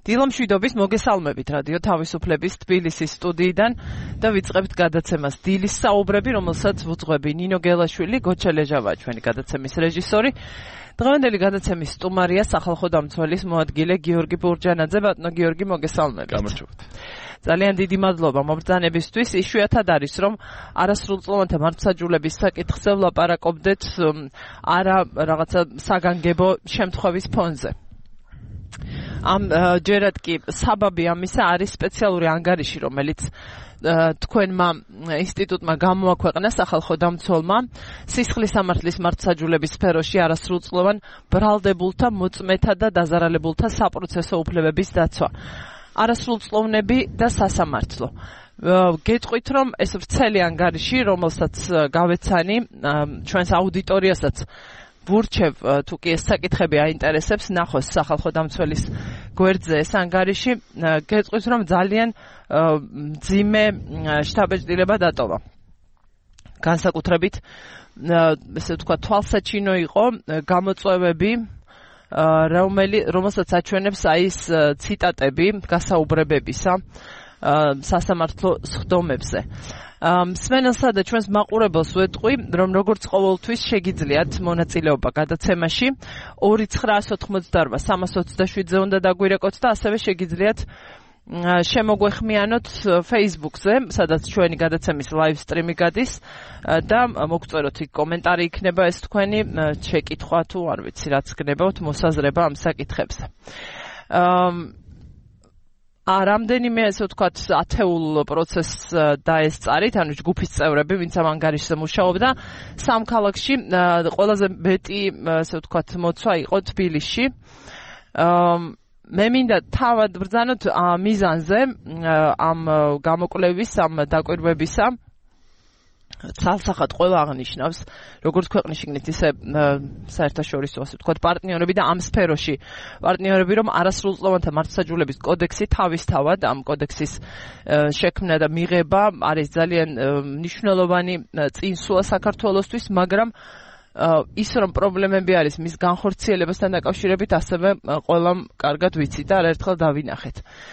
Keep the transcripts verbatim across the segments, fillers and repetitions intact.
დილამშვიდობის მოგესალმებით რადიო თავისუფლების თბილისის სტუდიიდან და ვიწყებთ გადაცემას დილის საუბრები, რომელსაც ვუძღვები ნინო გელაშვილი, გოჩა ლეჟავა ჩვენი გადაცემის რეჟისორი. დღევანდელი გადაცემის სტუმარია სახალხო დამცველის მოადგილე გიორგი ბურჯანაძე. ბატონო გიორგი, მოგესალმებით. გამარჯობთ. ძალიან დიდი მადლობა მობრძანებისთვის. იშვიათად არის, რომ არასრულწლოვანთა მართლმსაჯულების საკითხზე ვლაპარაკობდეთ არა რაღაცა საგანგებო შემთხვევის ფონზე. ამ ჯერად კი საბაბი ამისა არის სპეციალური ანგარიში, რომელიც თქვენმა ინსტიტუტმა გამოაქვეყნა სახალხო დამცველმა სისხლის სამართლის მართლმსაჯულების სფეროში არასრულწლოვან ბრალდებულთა, მოწმეთა და დაზარალებულთა საპროცესო უფლებების დაცვა. არასრულწლოვნები და სასამართლო. გეტყვით, რომ ეს ვრცელი ანგარიში, რომელსაც გავეცანი ჩვენს აუდიტორიასაც ვურჩევ, თუ კი ეს საკითხები აინტერესებს, ნახოს სახალხო დამცველის გვერდზე ეს ანგარიში. გეტყვით, რომ ძალიან მძიმე შთაბეჭდილება დატოვა. განსაკუთრებით, ესე ვთქვა, თვალსაჩინო იყო გამოწვევები, რომელი რომელსაც აჩვენებს აი ეს ციტატები გასაუბრებებისა სასამართლო სხდომებზე. მსმენელსა და ჩვენს მაყურებელს ვეტყვი, რომ როგორც ყოველთვის შეგიძლიათ მონაწილეობა გადაცემაში ორი ცხრაას ოთხმოცდაორმა სამას ოცდაშვიდზე უნდა დაგვირეკოთ და ასევე შეგიძლიათ შემოგვეხმიანოთ Facebook-ზე, სადაც ჩვენი გადაცემის live stream-ი გადის და მოგწეროთ იქ კომენტარი იქნება ეს თქვენი შეკითხვა თუ არ ვიცი რაც გნებავთ მოსაზრება ამ საკითხებზე. რამდენიმე ესე ვთქვათ ათეულ პროცესს დაესწარით, ანუ ჯგუფის წევრები, ვინც ამ ანგარიშზე მუშაობდა, სამ ქალაქში ყველაზე მეტი ესე ვთქვათ მოცვა იყო თბილისში. მე მინდა თავად ბრძანოთ მიზანზე ამ გამოკვლევის, ამ დაკვირვებისა. ცალსახად ყველა აღნიშნავს, როგორც ქვეყნის შიგნით, ისე საერთაშორისო, ასე ვთქვათ, პარტნიორები და ამ სფეროში პარტნიორები, რომ არასრულწლოვანთა მართლმსაჯულების კოდექსი თავისთავად ამ კოდექსის შექმნა და მიღება არის ძალიან მნიშვნელოვანი წინსვლა საქართველოსთვის, მაგრამ ის რომ პრობლემები არის მის განხორციელებასთან დაკავშირებით, ასევე ყველამ კარგად ვიცით და არაერთხელ დავინახეთ.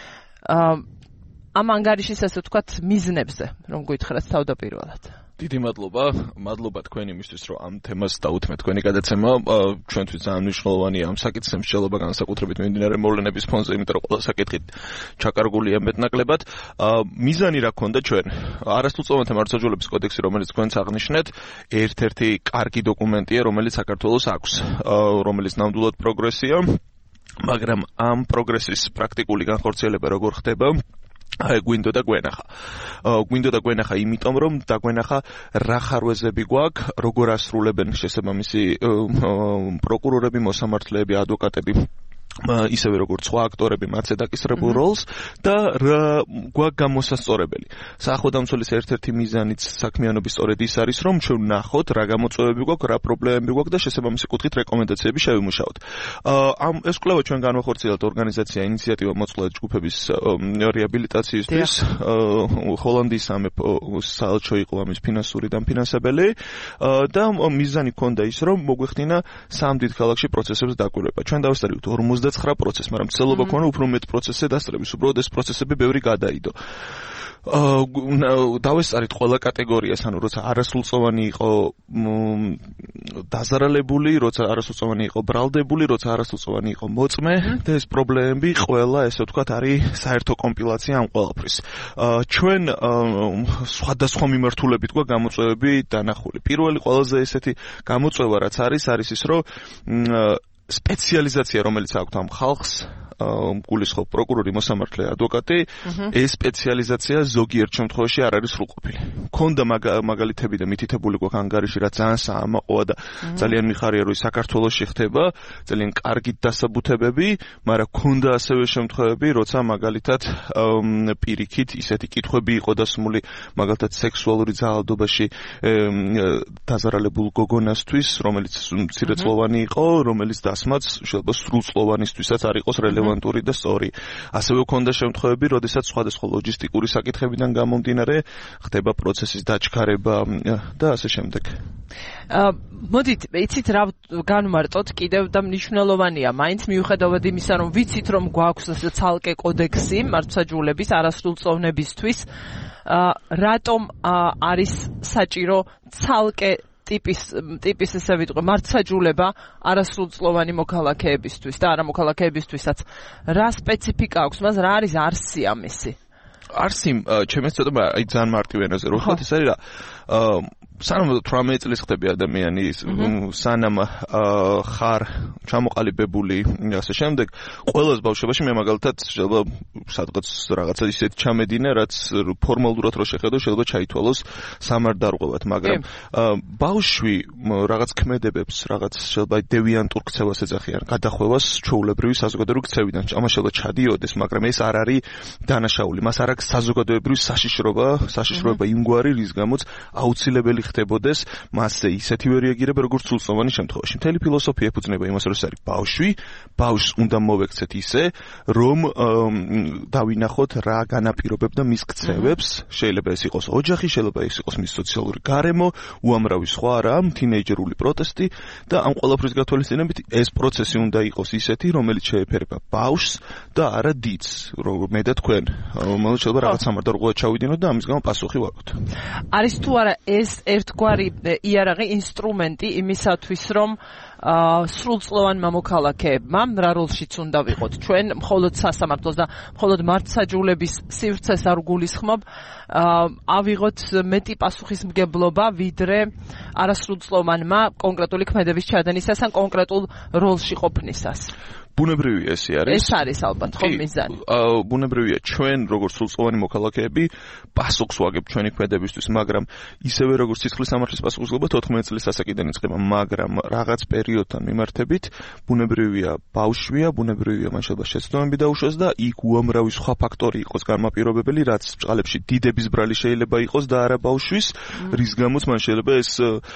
ამ ანგარიშის ასე ვთქვათ მიზნებზე, რომ გითხრათ თავდაპირველად. დიდი მადლობა, მადლობა თქვენ იმისთვის, რომ ამ თემას დაუთმეთ თქვენი გადაცემა. ჩვენთვის ძალიან მნიშვნელოვანია ამ საკითხზე მსჯელობა განსაკუთრებით მიმდინარე მოვლენების ფონზე, იმიტომ რომ ყველა საკითხი ჩაკარგულია მეტნაკლებად. მიზანი რა ქონდა ჩვენ? არასრულწლოვანთა მართლმსაჯულების კოდექსი, რომელიც თქვენც აღნიშნეთ, ერთ-ერთი კარგი დოკუმენტია, რომელიც საქართველოს აქვს, რომელიც ნამდვილად პროგრესია, მაგრამ ამ პროგრესის პრაქტიკული განხორციელება როგორ ხდება? აი გვინდო და გვენახა. გვინდო და გვენახა იმიტომ, რომ დაგვენახა რა ხარვეზები გვაქვს, როგორ ასრულებენ შესაბამისი პროკურორები, მოსამართლეები, ადვოკატები, ისევე როგორც სხვა აქტორები მათზე დაკისრებულ როლს და გვაქვს გამოსასწორებელი. სახალხო დამცველის ერთ-ერთი მიზანიც საქმიანობის სწორედ ის არის, რომ ჩვენ ვნახოთ რა გამოწვევები გვაქვს, რა პრობლემები გვაქვს და შესაბამისი კუთხით რეკომენდაციები შევიმუშაოთ. ამ ეს კვლევა ჩვენ განვახორციელეთ ორგანიზაცია ინიციატივა მოწყვლად ჯგუფების რეაბილიტაციისთვის. ჰოლანდიის სამეფო საელჩო იყო ამის ფინანსური დამფინანსებელი და მიზანი ჰქონდა ის, რომ მოგვეხდინა სამ დიდ ქალაქში პროცესებს დაკვირვება. ჩვენ დავესწრებით ორმოცდაცხრა პროცესს, მაგრამ ცდილობა ქონა უფრო მეტ პროცესზე დასწრების, უბრალოდ ეს პროცესები ბევრი გადაიდო. დავესწარით ყველა კატეგორიას, ანუ როცა არასრულწლოვანი იყო დაზარალებული, როცა არასრულწლოვანი იყო ბრალდებული, როცა არასრულწლოვანი იყო მოწმე და ეს პრობლემები ყველა, ესე ვთქვათ, არის საერთო კომპილაცია ამ ყველაფრის. ჩვენ სხვადასხვა მიმართულებით გვაქვს გამოწვევები დანახული. პირველი ყველაზე ესეთი გამოწვევა რაც არის, არის ის, რომ სპეციალიზაცია, რომელიც აქვს ამ ხალხს, გულისხმობ პროკურორი, მოსამართლე, ადვოკატი, ეს სპეციალიზაცია ზოგიერთ შემთხვევაში არ არის სრულყოფილი. ქონდა მაგალითები და მითითებული გვაქვს ანგარიში, რაც ძალიან საამაყოა და ძალიან მიხარია, რომ საქართველოში ხდება, ძალიან კარგი დასაბუთებები, მაგრამ ქონდა ასევე შემთხვევები, როცა მაგალითად პირიქით ისეთი კითხვები იყო დასმული, მაგალითად სექსუალური ძალადობაში დაზარალებულ გოგონასთვის, რომელიც მცირეწლოვანი იყო, რომელიც დასმაც შეიძლება სრულწლოვანისთვისაც არ იყოს რელევანტი. რელევანტური და სწორი. ასევე ქონდა შემთხვევები, როდესაც სხვადასხვა ლოჯისტიკური საკითხებიდან გამომდინარე ხდება პროცესის დაჩქარება და ასე შემდეგ. მოდით, იცით რა განვმარტოთ კიდევ და მნიშვნელოვანია, მაინც მიუხედავად იმისა, რომ ვიცით, რომ გვაქვს ასე ცალკე კოდექსი მართლმსაჯულების არასრულწლოვნებისთვის, რატომ არის საჭირო ცალკე ტიპის ტიპის ესე ვიტყვი მართლმსაჯულება არასრულწლოვანი მოქალაქეებისთვის და არამოქალაქეებისთვისაც რა სპეციფიკა აქვს მას, რა არის არსი ამისი? არსი, ჩემს ცოტა აი ძალიან მარტივ ენაზე რო ვთქვათ, ეს არის რა სანამ თვრამეტ წლის ხდები ადამიანი სანამ ხარ ჩამოყალიბებული ასე შემდეგ ყველას ბავშვობაში მე მაგალითად შეიძლება სადღაც რაღაცა ისეთ ჩამედინე რაც ფორმალურად რო შეხედო შეიძლება ჩაითვალოს სამარდარღვევად მაგრამ ბავშვი რაღაც ქმედებებს რაღაც შეიძლება დევიანტურ ქცევას ეძახიან გადახვევას ჩვეულებრივი საზოგადოებრივი ქცევიდან ამას შეიძლება ჩადიოდეს მაგრამ ეს არ არის დანაშაული მას არ აქვს საზოგადოებრივი საშიშრობა საშიშროება იმგვარი რის გამოც აუცილებელი ხდებოდეს მასზე ისეთივე რეაგირება როგორც სრულწლოვანი შემთხვევაში. მთელი ფილოსოფია ეფუძნება იმას, რომ ეს არის ბავშვი, ბავშვს უნდა მოვექცეთ ისე, რომ დავინახოთ რა განაპირობებდა მის ქცევებს, შეიძლება ეს იყოს ოჯახი, შეიძლება ეს იყოს მის სოციალური გარემო, უამრავი სხვა რამ, თინეიჯერული პროტესტი და ამ ყველაფრის გათვალისწინებით ეს პროცესი უნდა იყოს ისეთი, რომელიც შეეფერება ბავშვს და არა დიდს, რომ მე და თქვენ, რომელიც შეიძლება რაღაც სამარდარღვევად ჩავიდინოთ და ამის გამო პასუხი ვაგოთ. არის თუ არა ეს ერთგვარი იარაღი ინსტრუმენტი იმისათვის რომ სრულწლოვანმა მოქალაქეებმა რა როლშიც უნდა ვიყოთ ჩვენ მხოლოდ სასამართლოს და მხოლოდ მართლმსაჯულების სივრცეს არ გულისხმობ ავიღოთ მეტი პასუხისმგებლობა ვიდრე არასრულწლოვანმა კონკრეტული ქმედების ჩადენისას ან კონკრეტულ როლში ყოფნისას. ბუნებრივია ესე არის. ეს არის ალბათ ხო მიზანი. ბუნებრივია ჩვენ როგორც სრულწლოვანი მოქალაქეები პასუხს ვაგებთ ჩვენი ქმედებისთვის, მაგრამ ისევე როგორც სისხლის სამართლის პასუხისმგებლობა თოთხმეტ წლის ასაკიდან იწყება, მაგრამ რაღაც პერიოდთან მიმართებით ბუნებრივია ბავშვია, ბუნებრივია მან შეიძლება შეცდომები დაუშვას და იქ უამრავი სხვა ფაქტორი იყოს განმაპირობებელი, რაც ბჭყალებში დიდების ბრალი შეიძლება იყოს და არა ბავშვის, რის გამოც მან შეიძლება ეს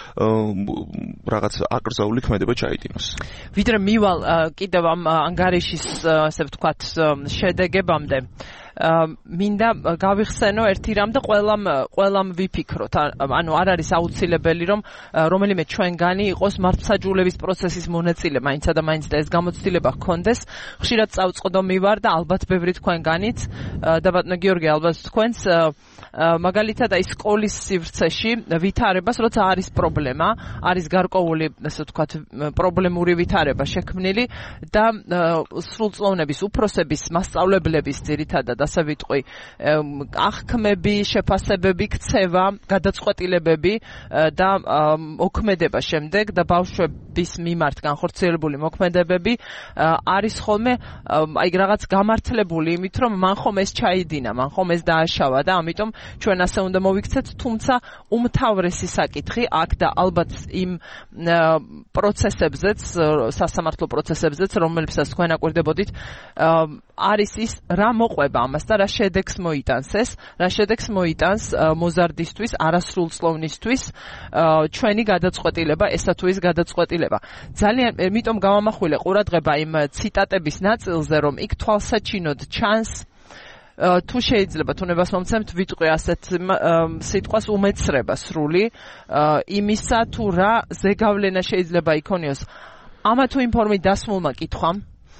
რაღაც აკრძალული ქმედება ჩაიდინოს. ვიდრე მივალ კიდევ ამ ანგარიშის ასე ვთქვათ შედეგებამდე მინდა გავიხსენო ერთი რამ და ყველამ ყველამ ვიფიქროთ ანუ არ არის აუცილებელი რომ რომელიმე ჩვენგანი იყოს მართლმსაჯულების პროცესის მონაწილე მაინცა და მაინც და ეს გამოცდილება ჰქონდეს ხშირად წავწყდომი ვარ და ალბათ ბევრი თქვენგანიც და ბატონო გიორგი ალბათ თქვენს მაგალითად აი სკოლის სივრცეში ვითარებას როცა არის პრობლემა არის გარკვეული ასე ვთქვათ პრობლემური ვითარება შექმნილი და სრულწლოვნების უფროსების მასწავლებლების ძირითადად ასე ვიტყვი აღქმები, შეფასებები, ქცევა, გადაწყვეტილებები და მოქმედება შემდეგ და ბავშვების მიმართ განხორციელებული მოქმედებები არის ხოლმე აი რაღაც გამართლებული იმით რომ მან ხომ ეს ჩაიდინა, მან ხომ ეს დააშავა და ამიტომ ჩვენ ასე უნდა მოვიქცეთ, თუმცა უმთავრესი საკითხი აქ და ალბათ იმ პროცესებზეც, სასამართლო პროცესებზეც, რომლებსაც თქვენ აკვირდებოდით, არის ის რა მოყვება ამას და რა შედეგს მოიტანს ეს, რა შედეგს მოიტანს მოზარდისთვის, არასრულწლოვნისთვის ჩვენი გადაწყვეტილება, ესა თუ ის გადაწყვეტილება. ძალიან იმიტომ გავამახვილე ყურადღება იმ ციტატების ნაწილზე, რომ იქ თვალსაჩინოდ ჩანს თუ შეიძლება თუნებას მომცემთ ვიტყვი ასეთ სიტყვას უმეცრება სრული იმისა თუ რა ზეგავლენა შეიძლება იქონიოს ამა თუ იმ ფორმით დასმულმა კითხვამ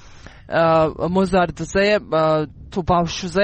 მოზარდზე თუ ბავშვზე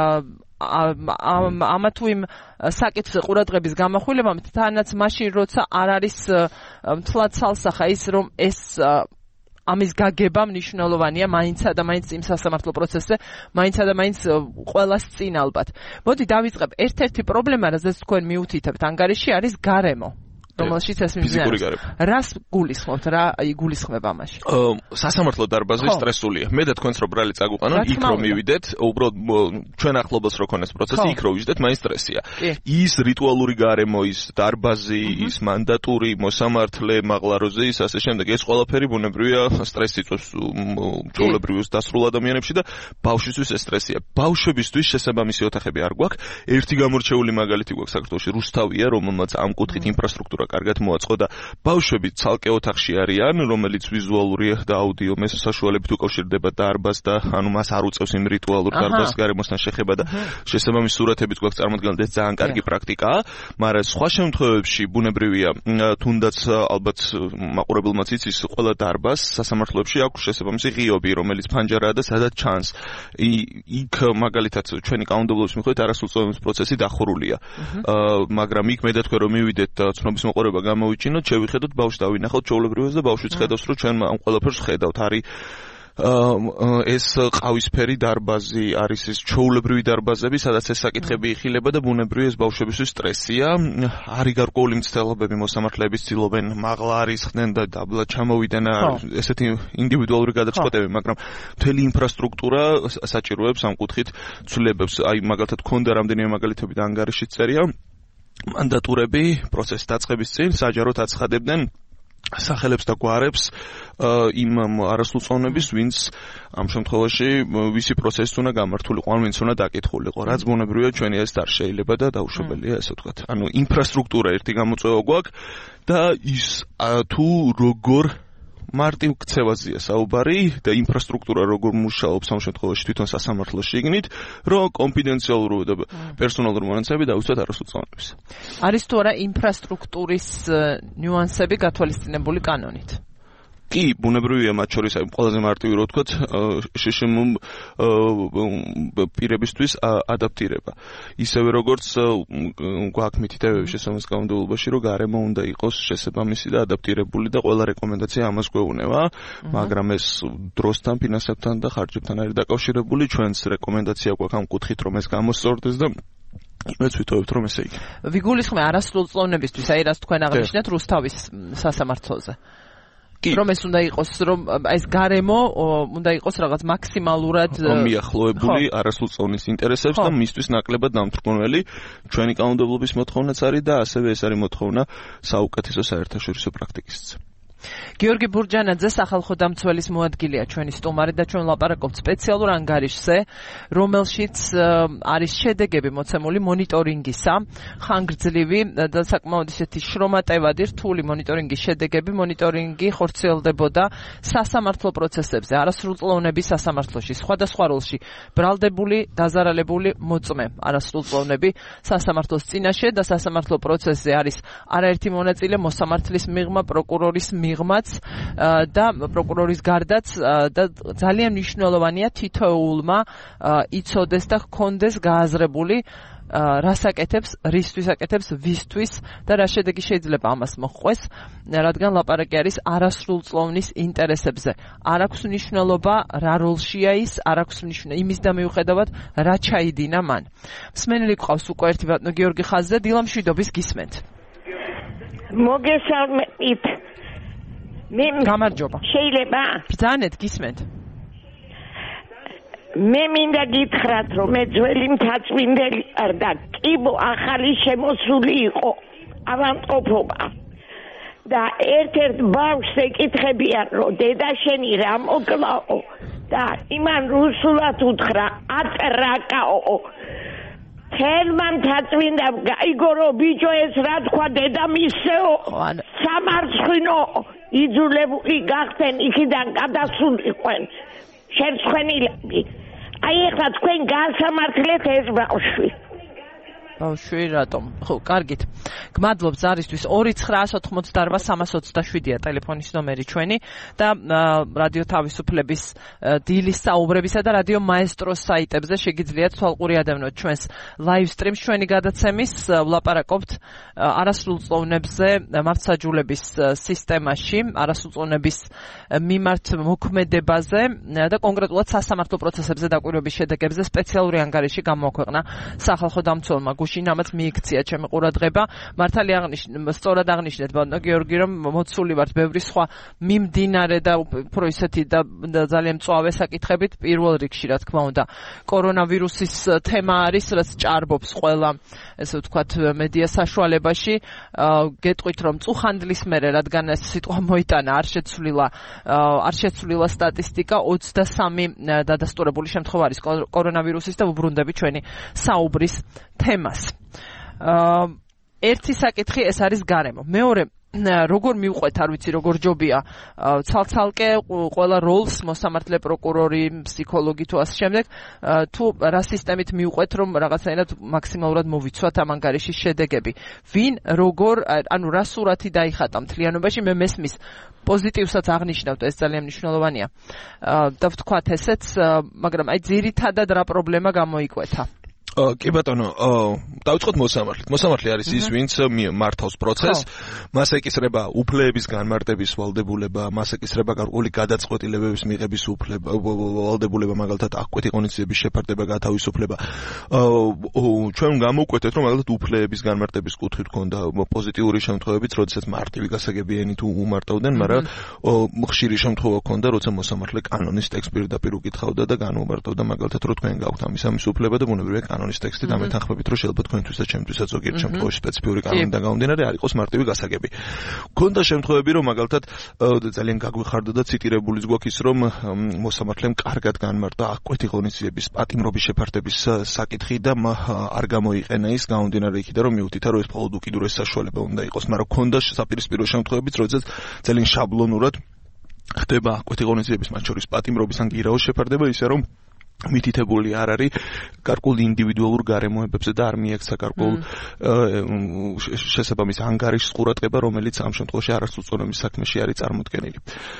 ამა თუ იმ საკითხზე ყურადღების გამახვილებამ თანაც მაშინ როცა არ არის მთლად ცალსახა ის რომ ეს ამის გაგება მნიშვნელოვანია მაინცა და მაინც იმ სასამართლო პროცესზე მაინცა და მაინც ყველას წინ ალბათ. მოდი დავიწყებ ერთ-ერთი პრობლემა რაზეც თქვენ მიუთითებთ ანგარიში არის გარემო. რომელშიც ეს მიმდინარეობს. რას გულისხმობთ, რა იგულისხმება ამაში? სასამართლო დარბაზი სტრესულია. მე და თქვენს რო ბრალი წაგუყანონ, იქ რო მივიდეთ, უბრალოდ ჩვენ ახლობას რო ქონეს პროცესი, იქ რო ვიждეთ, მაინც სტრესია. ის რიტუალური გარემო, ის დარბაზი, ის მანდატური, მოსამართლე, მაღლაროზე, ის ასე შემდეგ, ეს ყველაფერი ბუნებრივია სტრესს იწვევს ჩვეულებრივ დასრულ ადამიანებში და ბავშვისთვის ეს სტრესია. ბავშვებისთვის შესაბამისი ოთახები არ გვაქვს. ერთი გამორჩეული მაგალითი გვაქვს საქართველოში, რუსთავია, რომელმაც ამ კუთხით ინფრასტრუქტურა ინფრასტრუქტურა კარგად მოაწყო და ბავშვები ცალკე ოთახში არიან, რომელიც ვიზუალური და აუდიო მესასაშუალებით უკავშირდება დარბაზს და ანუ მას არ უწევს იმ რიტუალურ დარბაზს გარემოსთან შეხება და შესაბამის სურათებიც გვაქვს წარმოქმნილი, ეს ძალიან კარგი პრაქტიკაა, მაგრამ სხვა შემთხვევებში ბუნებრივია, თუნდაც ალბათ მაყურებელმაც იცის, ყველა დარბაზს სასამართლოებში აქვს შესაბამისი ღიობი, რომელიც ფანჯარაა და სადაც ჩანს. იქ მაგალითად ჩვენი კანონმდებლობის მიხედვით არასრულწლოვანების პროცესი დახურულია. მაგრამ იქ მე და თქვენ რომ მივიდეთ და ცნობის მოყოლება გამოვიჩინოთ, შევიხედოთ ბავშვს დავინახოთ ჩვეულებრივად და ბავშვიც ხედავს, რომ ჩვენ ამ ყველაფერს ხედავთ. არის ეს ყავისფერი დარბაზი, არის ეს ჩვეულებრივი დარბაზები, სადაც ეს საკითხები იხილება და ბუნებრივია ეს ბავშვებისთვის სტრესია. არის გარკვეული მცდელობები, მოსამართლეების ცდილობენ მაღლა არის ხდნენ და დაბლა ჩამოვიდნენ, ესეთი ინდივიდუალური გადაწყვეტები, მაგრამ მთელი ინფრასტრუქტურა საჭიროებს ამ კუთხით ცვლილებებს. აი მაგალითად ქონდა რამდენიმე მაგალითები და ანგარიშიც წერია. მანდატურები პროცესის დაწყების წინ საჯაროდ აცხადებდნენ სახელებს და გვარებს იმ არასრულწლოვნების, ვინც ამ შემთხვევაში ვისი პროცესით უნდა გამართულიყო, ან ვინც უნდა დაკითხულიყო. რაც ბუნებრივია ჩვენი ეს არ შეიძლება და დაუშვებელია, ესე ვთქვათ. ანუ ინფრასტრუქტურა ერთი გამოწვევა გვაქვს და ის თუ როგორ მარტივ ქცევაზეა საუბარი და ინფრასტრუქტურა როგორ მუშაობს ამ შემთხვევაში თვითონ სასამართლოს შიგნით, რომ კონფიდენციალური და პერსონალური მონაცემები დავიცვათ არასრულწლოვნების. არის თუ არა ინფრასტრუქტურის ნიუანსები გათვალისწინებული კანონით? კი, ბუნებრივია მათ შორის აი ყველაზე მარტივი რო ვთქვათ, შშმ პირებისთვის ადაპტირება. ისევე როგორც გვაქვს მითითებები შესაბამის კანონმდებლობაში, რომ გარემო უნდა იყოს შესაბამისი და ადაპტირებული და ყველა რეკომენდაცია ამას გვეუბნება, მაგრამ ეს დროსთან, ფინანსებთან და ხარჯებთან არის დაკავშირებული. ჩვენს რეკომენდაცია გვაქვს ამ კუთხით, რომ ეს გამოსწორდეს და იმეც ვითხოვებთ, რომ ესე იქნება. ვიგულისხმე არასრულწლოვნებისთვის, აი რას თქვენ აღნიშნეთ რუსთავის სასამართლოზე. რომ ეს უნდა იყოს, რომ ეს გარემო უნდა იყოს რაღაც მაქსიმალურად მიახლოებული არასრულწლოვნის ინტერესებს და მისთვის ნაკლებად დამთრგუნველი. ჩვენი კანონმდებლობის მოთხოვნაც არის და ასევე ეს არის მოთხოვნა საუკეთესო საერთაშორისო პრაქტიკისიც. გიორგი ბურჯანაძე სახალხო დამცველის მოადგილეა ჩვენი სტუმარი და ჩვენ ლაპარაკობთ სპეციალურ ანგარიშზე, რომელშიც არის შედეგები მოცემული მონიტორინგისა, ხანგრძლივი და საკმაოდ ისეთი შრომატევადი რთული მონიტორინგის შედეგები. მონიტორინგი ხორციელდებოდა სასამართლო პროცესებზე, არასრულწლოვნების სასამართლოში, სხვადასხვა როლში ბრალდებული, დაზარალებული მოწმე არასრულწლოვნები სასამართლოს წინაშე და სასამართლო პროცესზე არის არაერთი მონაწილე, მოსამართლის მიღმა, პროკურორის მიღმაც და პროკურორის გარდაც და ძალიან მნიშვნელოვანია თითოეულმა იცოდეს და ჰქონდეს გააზრებული რას აკეთებს, რისთვის აკეთებს, ვისთვის და რა შედეგი შეიძლება ამას მოჰყვეს, რადგან ლაპარაკი არის არასრულწლოვნის ინტერესებზე. არ აქვს მნიშვნელობა რა როლშია ის, არ აქვს მნიშვნელობა იმის და მიუხედავად რა ჩაიდინა მან. მსმენელი გყავს უკვე ერთი ბატონო გიორგი ხაზზე, დილა მშვიდობის გისმენთ. მოგესალმებით. მე გამარჯობა. შეიძლება? ბრძანეთ, გისმენთ. მე მინდა გითხრათ, რომ მე ძველი მთაწმინდელი არ და კიბო ახალი შემოსული იყო ავადმყოფობა. და ერთ-ერთ ბავშვს ეკითხებიან, რომ დედა შენი რა მოკლაო და იმან რუსულად უთხრა ატრაკაო. თელმა მთაწმინდა გაიგო, ბიჭო ეს რა თქვა დედა მისეო სამარცხვინო იძულებული გახდნენ იქიდან გადასულიყვენ შერცხვენილები. აი ეხლა თქვენ გასამართლეთ ეს ბავშვი. ბავშვი რატომ? ხო, კარგით. გმადლობ ზარისთვის. ორი ცხრა ოთხმოცდაოთხ სამას ოცდაშვიდია ტელეფონის ნომერი ჩვენი და რადიო თავისუფლების დილის საუბრებისა და რადიო მაესტროს საიტებზე შეგიძლიათ თვალყური ადევნოთ ჩვენს ლაივ სტრიმს. ჩვენი გადაცემის ვლაპარაკობთ არასრულწლოვნებზე მართლმსაჯულების სისტემაში, არასრულწლოვნების მიმართ მოქმედებაზე და კონკრეტულად სასამართლო პროცესებზე დაკვირვების შედეგებზე სპეციალური ანგარიში გამოაქვეყნა სახალხო დამცველმა გუშინ, ამაც მიიქცია ჩემი ყურადღება. მართალი აღნიშნეთ, სწორად აღნიშნეთ ბატონო გიორგი, რომ მოცული ვართ ბევრი სხვა მიმდინარე და უფრო ისეთი და ძალიან მწვავე საკითხებით. პირველ რიგში, რა თქმა უნდა, კორონავირუსის თემა არის, რაც ჭარბობს ყველა, ესე ვთქვათ, მედია საშუალებაში. გეტყვით, რომ წუხანდლის მერე, რადგან ეს სიტყვა მოიტანა, არ შეცვლილა, არ შეცვლილა სტატისტიკა, ოცდასამი დადასტურებული შემთხვევა არის კორონავირუსის და ვუბრუნდები ჩვენი საუბრის თემას. ერთი საკითხი ეს არის გარემო. მეორე როგორ მივყვეთ, არ ვიცი, როგორ ჯობია ცალ-ცალკე ყველა როლს მოსამართლე პროკურორი, ფსიქოლოგი თუ ასე შემდეგ, თუ რა სისტემით მივყვეთ, რომ რაღაცნაირად მაქსიმალურად მოვიცვათ ამ ანგარიშის შედეგები. ვინ როგორ, ანუ რა სურათი დაიხატა მთლიანობაში, მე მესმის პოზიტივსაც აღნიშნავთ, ეს ძალიან მნიშვნელოვანია. და ვთქვათ ესეც, მაგრამ აი ძირითადად რა პრობლემა გამოიკვეთა? კი ბატონო, დავიწყოთ მოსამართლით. მოსამართლე არის ის, ვინც მართავს პროცესს, მას ეკისრება უფლებების განმარტების ვალდებულება, მას ეკისრება გარკვეული გადაწყვეტილებების მიღების უფლება, ვალდებულება, მაგალითად, აღკვეთი ღონისძიების შეფარდება, გათავისუფლება. ჩვენ გამოვკვეთეთ, რომ მაგალითად უფლებების განმარტების კუთხით ჰქონდა პოზიტიური შემთხვევებიც, როდესაც მარტივი გასაგებიანი თუ უმარტავდნენ, მაგრამ ხშირი შემთხვევა ჰქონდა, როცა მოსამართლე კანონის ტექსტს პირდაპირ უკითხავდა და განუმარტავდა, მაგალითად, რომ თქვენ გაქვთ ამის ამის უფლება და ბუნებრივია კანონის ტექსტი და მეთანხმებით, რომ შეიძლება თქვენთვის და ჩემთვისაც ზოგიერთ შემთხვევაში სპეციფიური კანონიდან გამომდინარე არ იყოს მარტივი გასაგები. ქონდა შემთხვევები, რომ მაგალითად ძალიან გაგვიხარდა და ციტირებულიც გვაქვს ის, რომ მოსამართლემ კარგად განმარტა აღკვეთი ღონისძიების პატიმრობის შეფარდების საკითხი და არ გამოიყენა ის გამომდინარე იქიდან, რომ მიუთითა, რომ ეს მხოლოდ უკიდურეს საშუალება უნდა იყოს, მაგრამ ქონდა საპირისპირო შემთხვევებიც, როდესაც ძალიან შაბლონურად ხდება აღკვეთი ღონისძიების, მათ შორის პატიმრობის ან გირაოს შეფარდება, ისე რომ მითითებული არ არის გარკვეულ ინდივიდუალურ გარემოებებზე და არ მიექცა გარკვეულ შესაბამის ანგარიშის ყურადღება, რომელიც ამ შემთხვევაში არასრულწლოვანების საქმეში არის წარმოდგენილი.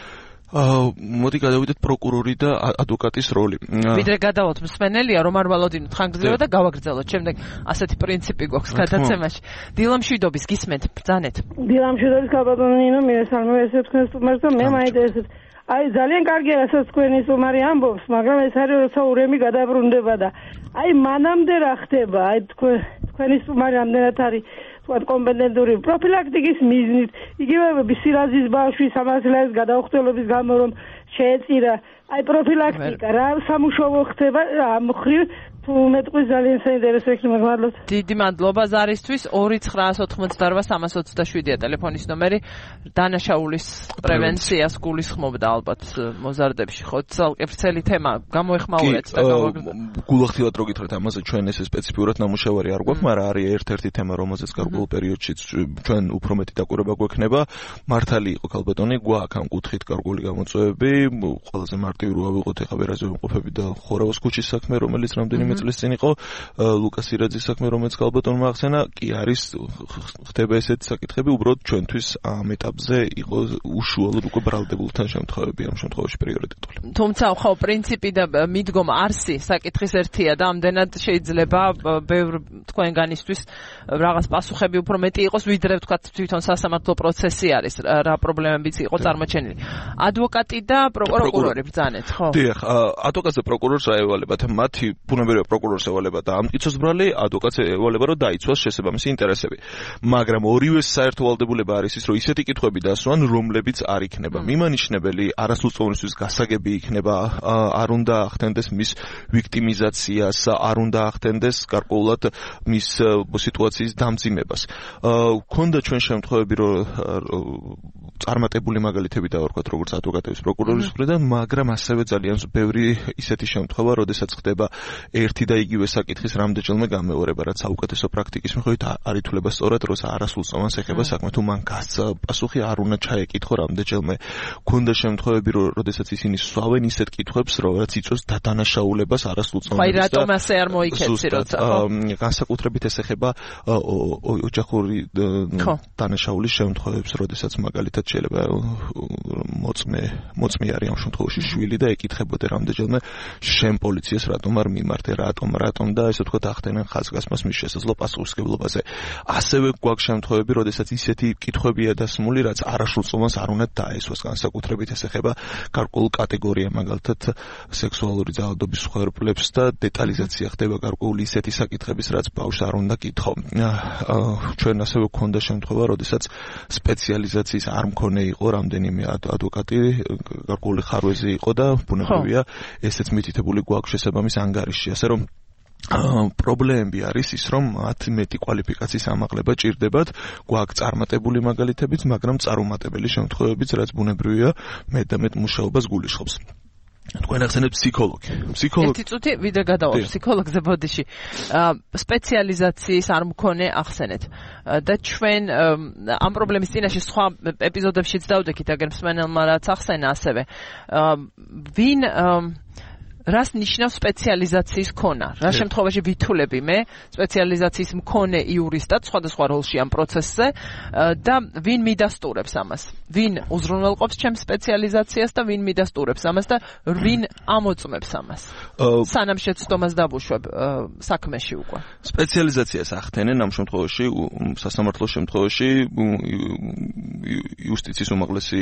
მოდი გადავიდეთ პროკურორი და ადვოკატის როლი. ვიდრე გადავალთ მსმენელია, რომ არ ვალოდინოთ ხანგრძლივად და გავაგრძელოთ. შემდეგ ასეთი პრინციპი გვაქვს გადაცემაში. დილამშვიდობის გისმენთ, ბრძანეთ. დილამშვიდობის გაბატონინო, მირესალმე ესე თქვენ სტუმარს და მე მაინტერესებს. აი ძალიან კარგია, რასაც თქვენი სტუმარი ამბობს, მაგრამ ეს არის როცა ურემი გადაბრუნდება და აი მანამდე რა ხდება? აი თქვენ თქვენი სტუმარი ამდენად არის თქვათ კომპეტენტური პროფილაქტიკის მიზნით, იგივე სირაზის ბავშვის სამართლიანობის გადაუხდელობის გამო რომ შეეწირა, აი პროფილაქტიკა რა სამუშაო ხდება ამ მხრივ თუ მეტყვის ძალიან საინტერესო იქნება, მადლობთ. დიდი მადლობა ზარისთვის. ორი ცხრაას ოთხმოცდაოთხ სამას ოცდაშვიდია ტელეფონის ნომერი. დანაშაულის პრევენციას გულისხმობდა ალბათ მოზარდებში. ხო, ცალკე ვრცელი თემა გამოეხმაურეთ და გავაგრძელოთ. გულახდილად რო გითხრათ ამაზე, ჩვენ ესე სპეციფიურად ნამუშევარი არ გვაქვს, მაგრამ არის ერთ-ერთი თემა, რომელზეც გარკვეულ პერიოდში ჩვენ უფრო მეტი დაკვირვება გვექნება. მართალი იყო ქალბატონი, გვაქვს ამ კუთხით გარკვეული გამოწვევები. ყველაზე მარტივი რო ავიღოთ ეხა ვერაზე ვიმყოფები და ხორავოს ქუჩის საქმე, რომელიც რამდენიმე წლის წინ იყო, ლუკას ირაძის საქმე, რომელიც ქალბატონმა ახსენა, კი არის ხდება ესეთი საკითხები, უბრალოდ ჩვენთვის ამ ეტაპზე იყო უშუალოდ უკვე ბრალდებულთან შემთხვევები ამ შემთხვევაში პრიორიტეტული. თუმცა ხო პრინციპი და მიდგომა არსი საკითხის ერთია და ამდენად შეიძლება ბევრ თქვენგანისთვის რაღაც პასუხები უფრო მეტი იყოს, ვიდრე ვთქვათ თვითონ სასამართლო პროცესი არის, რა პრობლემებიც იყო წარმოჩენილი. ადვოკატი და პროკურორი ბრძანეთ, ხო? დიახ, ადვოკატს და პროკურორს აევალებათ, მათი ბუნებრივია პროკურორს ევალება და ამტკიცოს ბრალი, ადვოკატს ევალება, რომ დაიცვას შესაბამისი ინტერესები. მაგრამ ორივეს საერთო ვალდებულება არის ის, რომ ისეთი კითხვები დასვან, რომლებიც არ იქნება მიმანიშნებელი, არასრულწლოვანისთვის გასაგები იქნება, არ უნდა ახდენდეს მის ვიქტიმიზაციას, არ უნდა ახდენდეს გარკვეულად მის სიტუაციის დამძიმებას. ქონდა ჩვენ შემთხვევები, რომ წარმატებული მაგალითები დავარქვათ, როგორც ადვოკატების პროკურორის მხრიდან, მაგრამ ასევე ძალიან ბევრი ისეთი შემთხვევა, როდესაც ხდება ერთი და იგივე საკითხის რამდენჯერმე გამეორება, რაც საუკეთესო პრაქტიკის მიხედვით არ ითვლება სწორად, როცა არასრულწლოვანს ეხება საქმე, თუ მან გასცა პასუხი არ უნდა ჩაეკითხო რამდენჯერმე. ქონდა შემთხვევები, როდესაც ისინი სვავენ ისეთ კითხვებს, რაც იწვევს დადანაშაულებას არასრულწლოვანს. აი რატომ ასე არ მოიქცე, როცა ხო? განსაკუთრებით ეს ეხება ოჯახური დანაშაულის შემთხვევებს, როდესაც მაგალითად შეიძლება მოწმე მოწმე არის ამ შემთხვევაში შვილი და ეკითხებოდა რამდენჯერმე შენ პოლიციას რატომ არ მიმართე, რატომ რატომ და ესე ვთქვათ ახდენენ ხაზგასმას მის შესაძლო პასუხისმგებლობაზე. ასევე გვაქვს შემთხვევები, როდესაც ისეთი კითხვებია დასმული, რაც არასრულწლოვანს არ უნდა დაესვას, განსაკუთრებით ეს ეხება გარკვეულ კატეგორია, მაგალითად სექსუალური ძალადობის მსხვერპლებს და დეტალიზაცია ხდება გარკვეული ისეთი საკითხების, რაც ბავშვს არ უნდა კითხო. ჩვენ ასევე გვქონდა შემთხვევა, როდესაც სპეციალიზაციის არ მქონე იყო რამდენიმე ადვოკატი, გარკვეული ხარვეზი იყო და ბუნებრივია ესეც მითითებული გვაქვს შესაბამის ანგარიშში, ასე რომ პრობლემები არის ის, რომ მათ მეტი კვალიფიკაციის ამაღლება ჭირდებათ, გვაქვს წარმატებული მაგალითებიც, მაგრამ წარუმატებელი შემთხვევებიც, რაც ბუნებრივია მეტ და მეტ მუშაობას გულისხმობს. თქვენ ახსენებთ ფსიქოლოგი. ფსიქოლოგი. ერთი წუთი ვიდრე გადავალ ფსიქოლოგზე ბოდიში. სპეციალიზაციის არ მქონე ახსენეთ. და ჩვენ ამ პრობლემის წინაშე სხვა ეპიზოდებშიც დავდექით, აგერ მსმენელმა რაც ახსენა ასევე. ვინ რას ნიშნავს სპეციალიზაციის ქონა? რა შემთხვევაში ვითვლები მე სპეციალიზაციის მქონე იურისტად სხვადასხვა როლში ამ პროცესზე და ვინ მიდასტურებს ამას? ვინ უზრუნველყოფს ჩემს სპეციალიზაციას და ვინ მიდასტურებს ამას და ვინ ამოწმებს ამას? სანამ შეცდომას დავუშვებ საქმეში უკვე. სპეციალიზაციას ახდენენ ამ შემთხვევაში სასამართლოს შემთხვევაში იუსტიციის უმაღლესი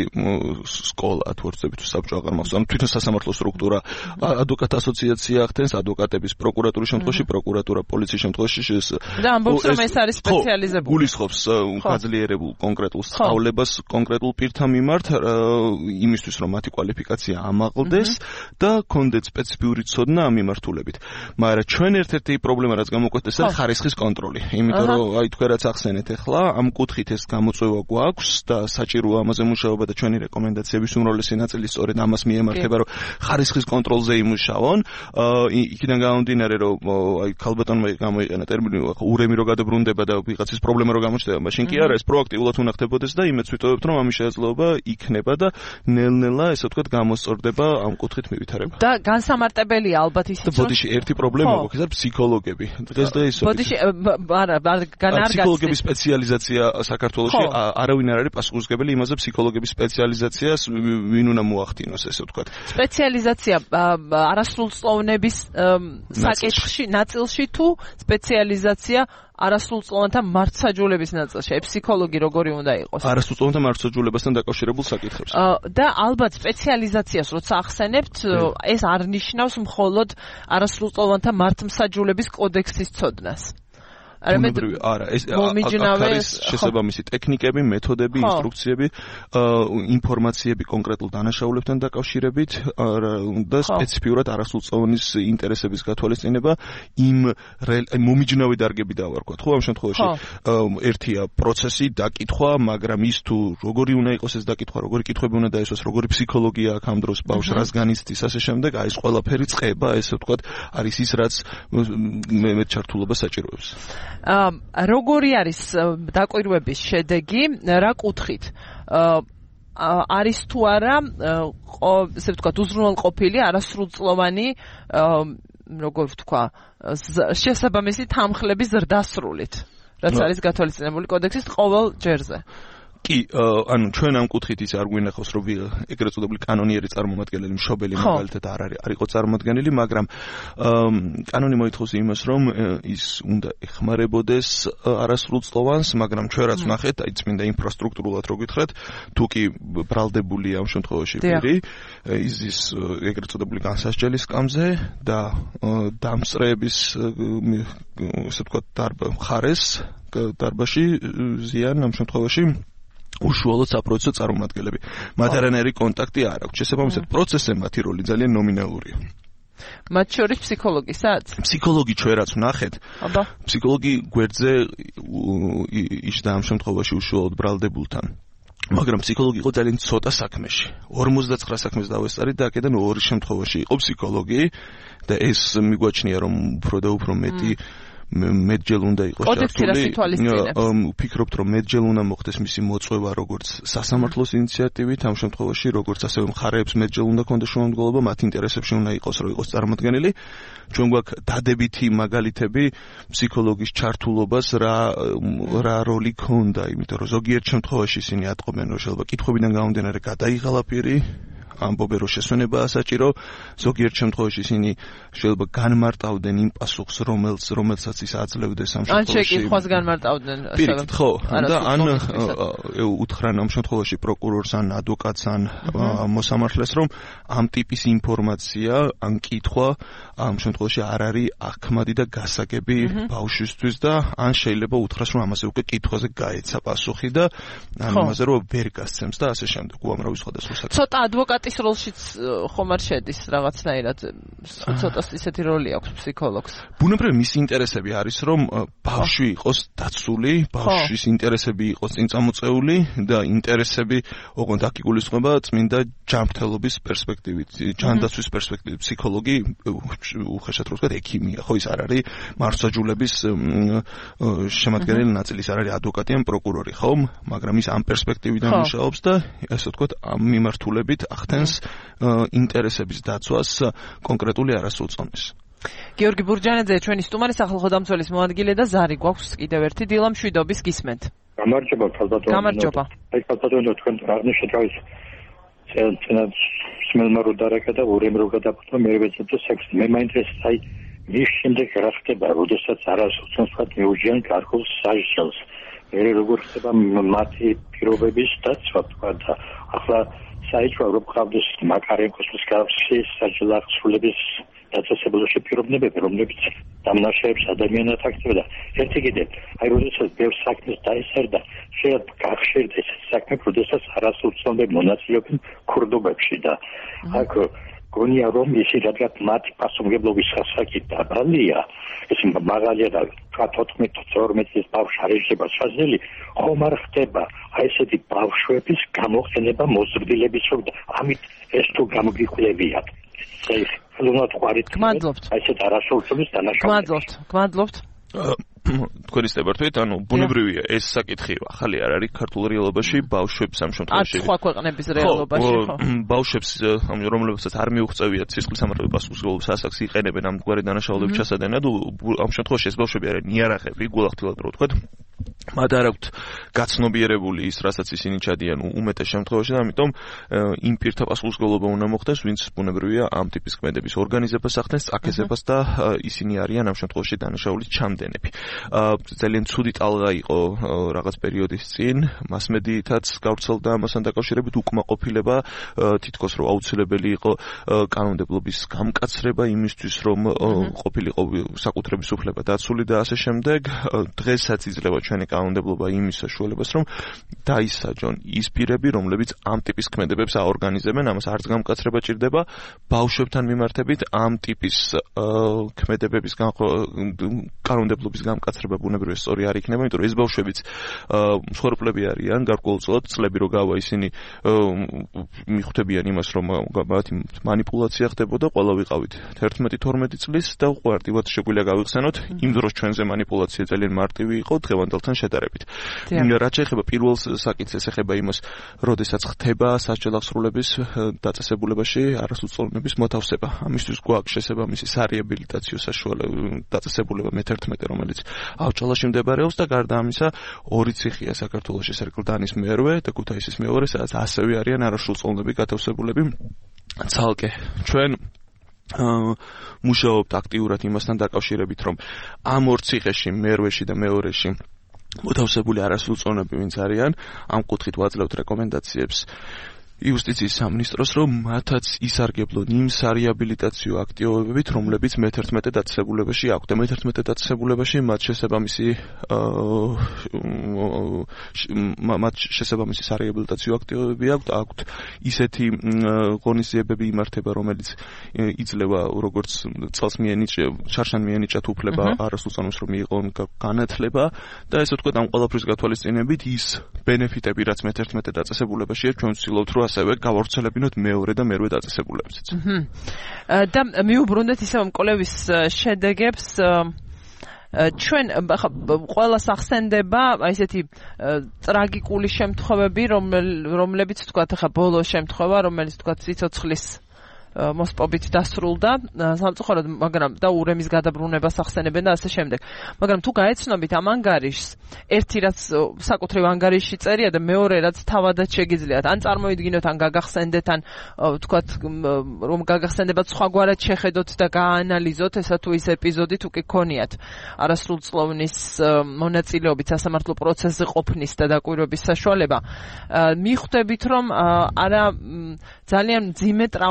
სკოლა თუ ვერცებით საბჭო აღარ მახსოვს. ანუ თვითონ სასამართლო სტრუქტურა ადვოკატ ასოციაცია ახდენს ადვოკატების პროკურატურის შემთხვევაში პროკურატურა პოლიციის შემთხვევაში და ამბობს რომ ეს არის სპეციალიზებული გულისხმობს გაძლიერებულ კონკრეტულ სწავლებას კონკრეტულ პირთა მიმართ იმისთვის რომ მათი კვალიფიკაცია ამაღლდეს და კონდეთ სპეციფიური ცოდნა ამ მიმართულებით მაგრამ ჩვენ ერთ-ერთი პრობლემა რაც გამოგვექცეს არის ხარისხის კონტროლი იმიტომ რომ აი თქვენ რაც ახსენეთ ახლა ამ კუთხით ეს გამოწვევა გვაქვს და საჭიროა ამაზე მუშაობა და ჩვენი რეკომენდაციების უმრავლესი ნაწილი სწორედ ამას მიემართება რომ ხარისხის კონტროლზე იმუშავონ იქიდან გამომდინარე რომ აი ქალბატონმა გამოიყენა ტერმინი ურემი რო გადაბრუნდება და ვიღაცის პრობლემა რო გამოჩნდება მაშინ კი არა ეს პროაქტიულად უნდა ხდებოდეს და იმედს ვიტოვებთ რომ ამის შესაძლებლობა იქნება და ნელ-ნელა ესე ვთქვათ გამოსწორდება ამ კუთხით მივითარება და განსამარტებელია ალბათ ისიც რომ ბოდიში ერთი პრობლემა გვაქვს ეს არის ფსიქოლოგები დღეს და ისო ბოდიში არა განარგაცი ფსიქოლოგების სპეციალიზაცია საქართველოში არავინ არ არის პასუხისმგებელი იმაზე ფსიქოლოგების სპეციალიზაციას ვინ უნდა მოახდინოს ესე ვთქვათ სპეციალიზაცია არასრულწლოვნების საკითხში ნაწილში თუ სპეციალიზაცია არასრულწლოვანთა მართლმსაჯულების ნაწილში ფსიქოლოგი როგორი უნდა იყოს არასრულწლოვანთა მართლმსაჯულებასთან დაკავშირებულ საკითხებს და ალბათ სპეციალიზაციას როცა ახსენებთ ეს არ ნიშნავს მხოლოდ არასრულწლოვანთა მართლმსაჯულების კოდექსის ცოდნას არამედ არა ეს არის შესაბამისი ტექნიკები, მეთოდები, ინსტრუქციები, ინფორმაციები კონკრეტულ დანაშაულებთან დაკავშირებით და სპეციფიურად არასრულწლოვანის ინტერესების გათვალისწინება იმ მომიჯნავე დარგები დავარქვათ. ხო ამ შემთხვევაში ერთია პროცესი, დაკითხვა, მაგრამ ის თუ როგორი უნდა იყოს ეს დაკითხვა, როგორი კითხვები უნდა დაესვას, როგორი ფსიქოლოგია აქვს ამ დროს ბავშვს რას განიცდის ასე შემდეგ, აი ეს ყველაფერი წყება, ესე ვთქვათ, არის ის რაც მე ჩართულობა საჭიროებს. როგორი არის დაკვირვების შედეგი, რა კუთხით? არის თუ არა, ესე ვთქვათ, უზრუნველყოფილი არასრულწლოვანი, როგორ ვთქვა, შესაბამისი თანხლების ზრდასრულით, რაც არის გათვალისწინებული კოდექსის ყოველ ჯერზე. კი, ანუ ჩვენ ამ კუთხით ის არ გვინახავს, რომ ეგრეთ წოდებული კანონიერი წარმომადგენელი მშობელი მაგალითად არ არის, არ იყო წარმოადგენელი, მაგრამ კანონი მოითხოვს იმას, რომ ის უნდა ეხმარებოდეს არასრულწლოვანს, მაგრამ ჩვენ რაც ვნახეთ, აი წმინდა ინფრასტრუქტურულად რო გითხრათ, თუ კი ბრალდებულია ამ შემთხვევაში პირი, ის ის ეგრეთ წოდებული განსასჯელი სკამზე და დამსწრეების ესე ვთქვათ დარბა მხარეს დარბაში ზიან ამ შემთხვევაში უშუალოდ საპროცესო წარმომადგენლები. მათ არანაირი კონტაქტი არ აქვს. შესაბამისად, პროცესზე მათი როლი ძალიან ნომინალურია. მათ შორის ფსიქოლოგისაც? ფსიქოლოგი ჩვენ რაც ვნახეთ. აბა. ფსიქოლოგი გვერდზე იჯდა ამ შემთხვევაში უშუალოდ ბრალდებულთან. მაგრამ ფსიქოლოგი იყო ძალიან ცოტა საქმეში. ორმოცდაცხრა საქმეს დავესწარი და აქედან ორი შემთხვევაში იყო ფსიქოლოგი და ეს მიგვაჩნია რომ უფრო და უფრო მეტი მეტჯერ უნდა იყოს ჩართული. ვფიქრობთ რომ მეტჯერ უნდა მოხდეს მისი მოწვევა როგორც სასამართლოს ინიციატივით, ამ შემთხვევაში როგორც ასევე მხარეებს მეტჯერ უნდა ქონდეს შემოქმედება, მათ ინტერესებში უნდა იყოს რომ იყოს წარმოქმნილი. ჩვენ გვაქვს დადებითი მაგალითები ფსიქოლოგის ჩართულობას რა რა როლი ქონდა, იმიტომ რომ ზოგიერთ შემთხვევაში ისინი ატყობენ რომ შეიძლება კითხვებიდან გამომდინარე გადაიღალა პირი ამბობენ რომ შესვენებაა საჭირო, ზოგიერთ შემთხვევაში ისინი შეიძლება განმარტავდნენ იმ პასუხს, რომელს რომელსაც ის აძლევდეს ამ შემთხვევაში. ან შეკითხვას განმარტავდნენ, პირიქით, ხო, და ან უთხრან ამ შემთხვევაში პროკურორს ან ადვოკატს ან მოსამართლეს, რომ ამ ტიპის ინფორმაცია, ან კითხვა ამ შემთხვევაში არ არის აქმადი და გასაგები ბავშვისთვის და ან შეიძლება უთხრას, რომ ამაზე უკვე კითხვაზე გაეცა პასუხი და ან ამაზე რომ ვერ გასცემს და ასე შემდეგ. უამრავი სხვადასხვა საკითხი. ცოტა ადვოკატი პატის როლშიც ხომ არ შედის რაღაცნაირად ცოტა ისეთი როლი აქვს ფსიქოლოგს. ბუნებრივი მისი ინტერესები არის რომ ბავშვი იყოს დაცული, ბავშვის ინტერესები იყოს წინწამოწეული და ინტერესები ოღონდ აქ იგულისხმება წმინდა ჯანმრთელობის პერსპექტივით, ჯანდაცვის პერსპექტივით. ფსიქოლოგი უხეშად რო ვთქვათ ექიმია, ხო ის არ არის მართლმსაჯულების შემადგენელი ნაწილი, ის არ არის ადვოკატი ან პროკურორი, ხო? მაგრამ ის ამ პერსპექტივიდან მუშაობს და ასე ვთქვათ ამ მიმართულებით ახდენს ინტერესების დაცვას კონკრეტული არასრულწლოვნის. გიორგი ბურჯანაძე ჩვენი სტუმარი სახალხო დამცველის მოადგილე და ზარი გვაქვს კიდევ ერთი დილა მშვიდობის გისმენთ. გამარჯობა ქალბატონო. გამარჯობა. აი ქალბატონო თქვენ აღნიშნეთ რომ წენა სმელმა რო დარეკა და ორემ რო გადაფუძნა მე ვეცადე სექსი. მე მაინტერესებს აი მის შემდეგ რა ხდება, როდესაც არასრულწლოვანს ვთქვათ მეუჯიან კარგულ საჟელს. მე როგორ ხდება მათი პირობების დაცვა თქვა და ახლა საერთოდ რომ ყავდეს მაკარენკოს მსგავსი საჯელო აღსრულების დაწესებულში პიროვნებები, რომლებიც დამნაშაებს ადამიანად აქცევდა. ერთი კიდე, აი როდესაც ბევრ საქმეს დაესერდა, შეიძლება გახშირდეს ეს საქმე, როდესაც არასრულწლოვანები მონაწილეობენ ქურდობებში და აქ გონია რომ ისი რადგან მათი პასუხისმგებლობის სასაკი დაბალია, ეს მაღალია და თოთხმეტ ორმოც წლის ბავშვი არ შეიძლება შესაძლებელი, ხომ არ ხდება აი ესეთი ბავშვების გამოყენება მოზრდილების რომ ამით ეს თუ გამოგიხლებიათ. ეს ხლუნად ყარით. გმადლობთ. აი ესეთ არასრულწლოვნის დანაშაულს. გმადლობთ. გმადლობთ. თქვენი სტებართვით, ანუ ბუნებრივია ეს საკითხი ახალი არ არის ქართულ რეალობაში, ბავშვებს ამ შემთხვევაში. სხვა ქვეყნების რეალობაში, ხო. ბავშვებს, რომლებსაც არ მიუღწევიათ სისხლის სამართლებრივ პასუხისმგებლობის ასაკს იყენებენ ამ გვარი დანაშაულების ჩასადენად, ამ შემთხვევაში ეს ბავშვები არიან იარაღები, გულახდილად რო ვთქვათ. მათ არ აქვთ გაცნობიერებული ის, რასაც ისინი ჩადიან უმეტეს შემთხვევაში და ამიტომ იმ პირთა პასუხისმგებლობა უნდა მოხდეს, ვინც ბუნებრივია ამ ტიპის ქმედების ორგანიზებას ახდენს, წაკისებას და ისინი არიან ამ შემთხვევაში დანაშაულის ჩამდენები. ძალიან ცუდი ტალღა იყო რაღაც პერიოდის წინ, მასმედიითაც გავრცელდა ამასთან დაკავშირებით უკმაყოფილება, თითქოს რომ აუცილებელი იყო კანონმდებლობის გამკაცრება იმისთვის, რომ ყოფილიყო საკუთრების უფლება დაცული და ასე შემდეგ. დღესაც იძლევა ჩვენი კანონმდებლობა იმის საშუალებას, რომ დაისაჯონ ის პირები, რომლებიც ამ ტიპის ქმედებებს აორგანიზებენ, ამას არც გამკაცრება ჭირდება, ბავშვებთან მიმართებით ამ ტიპის ქმედებების კანონმდებლობის გამკაცრება ბუნებრივია სწორი არ იქნება, იმიტომ რომ ეს ბავშვებიც მსხვერპლები არიან, გარკვეულწილად წლები რო გავა ისინი მიხვდებიან იმას, რომ მათი მანიპულაცია ხდებოდა, ყველა ვიყავით თერთმეტი თორმეტი წლის და უყვარდივად შეგვიძლია გავიხსენოთ, იმ დროს ჩვენზე მანიპულაცია ძალიან მარტივი იყო დღევანდელთან შედარებით. რაც შეეხება პირველ საკითხს, ეს ეხება იმას, როდესაც ხდება სასჯელ აღსრულების დაწესებულებაში არასრულწლოვნების მოთავსება. ამისთვის გვაქვს შესაბამისი სარეაბილიტაციო საშუალება დაწესებულება მე თერთმეტი, რომელიც ავჭალაში მდებარეობს და გარდა ამისა ორი ციხეა საქართველოში, სერკლდანის მერვე და ქუთაისის მეორე, სადაც ასევე არიან არასრულწლოვნები გათავსებულები ცალკე. ჩვენ მუშაობთ აქტიურად იმასთან დაკავშირებით, რომ ამ ორ ციხეში, მერვეში და მეორეში მოთავსებული არასრულწლოვნები ვინც არიან, ამ კუთხით ვაძლევთ რეკომენდაციებს იუსტიციის სამინისტროს, რომ მათაც ისარგებლონ იმ სარეაბილიტაციო აქტივობებით, რომლებიც მე თერთმეტე დაწესებულებაში აქვთ. და მე თერთმეტე დაწესებულებაში მათ შესაბამისი მათ შესაბამისი სარეაბილიტაციო აქტივობები აქვთ, აქვთ ისეთი ღონისძიებები იმართება, რომელიც იძლევა როგორც წელს მიენიჭა, შარშან მიენიჭათ უფლება არასრულწლოვანს რომ მიიღონ განათლება და ესე ვთქვათ, ამ ყველაფრის გათვალისწინებით ის ბენეფიტები, რაც მე თერთმეტე დაწესებულებაშია, ჩვენ ვცდილობთ რომ ასევე გავავრცელებინოთ მეორე და მერვე დაწესებულებებსაც. და მიუბრუნდეთ ისევ მკვლევის შედეგებს, ჩვენ ყველას ახსენდება ესეთი ტრაგიკული შემთხვევები, რომლებიც თქვათ ახლა ბოლო შემთხვევა, რომელიც თქვათ სიცოცხლის მოსპობით დასრულდა სამწუხაროდ, მაგრამ და ურემის გადაბრუნებას ახსენებენ და ასე შემდეგ. მაგრამ თუ გაეცნობით ამ ანგარიშს, ერთი რაც საკუთრივ ანგარიშში წერია და მეორე რაც თავადაც შეგიძლიათ, ან წარმოიდგინოთ, ან გაგახსენდეთ, ან თქვათ რომ გაგახსენდებათ სხვაგვარად შეხედოთ და გააანალიზოთ ესა თუ ის ეპიზოდი თუ კი ქონიათ არასრულწლოვნის მონაწილეობით სასამართლო პროცესზე ყოფნის და დაკვირვების საშუალება, მიხვდებით რომ არა ძალიან მძიმე ტრავმა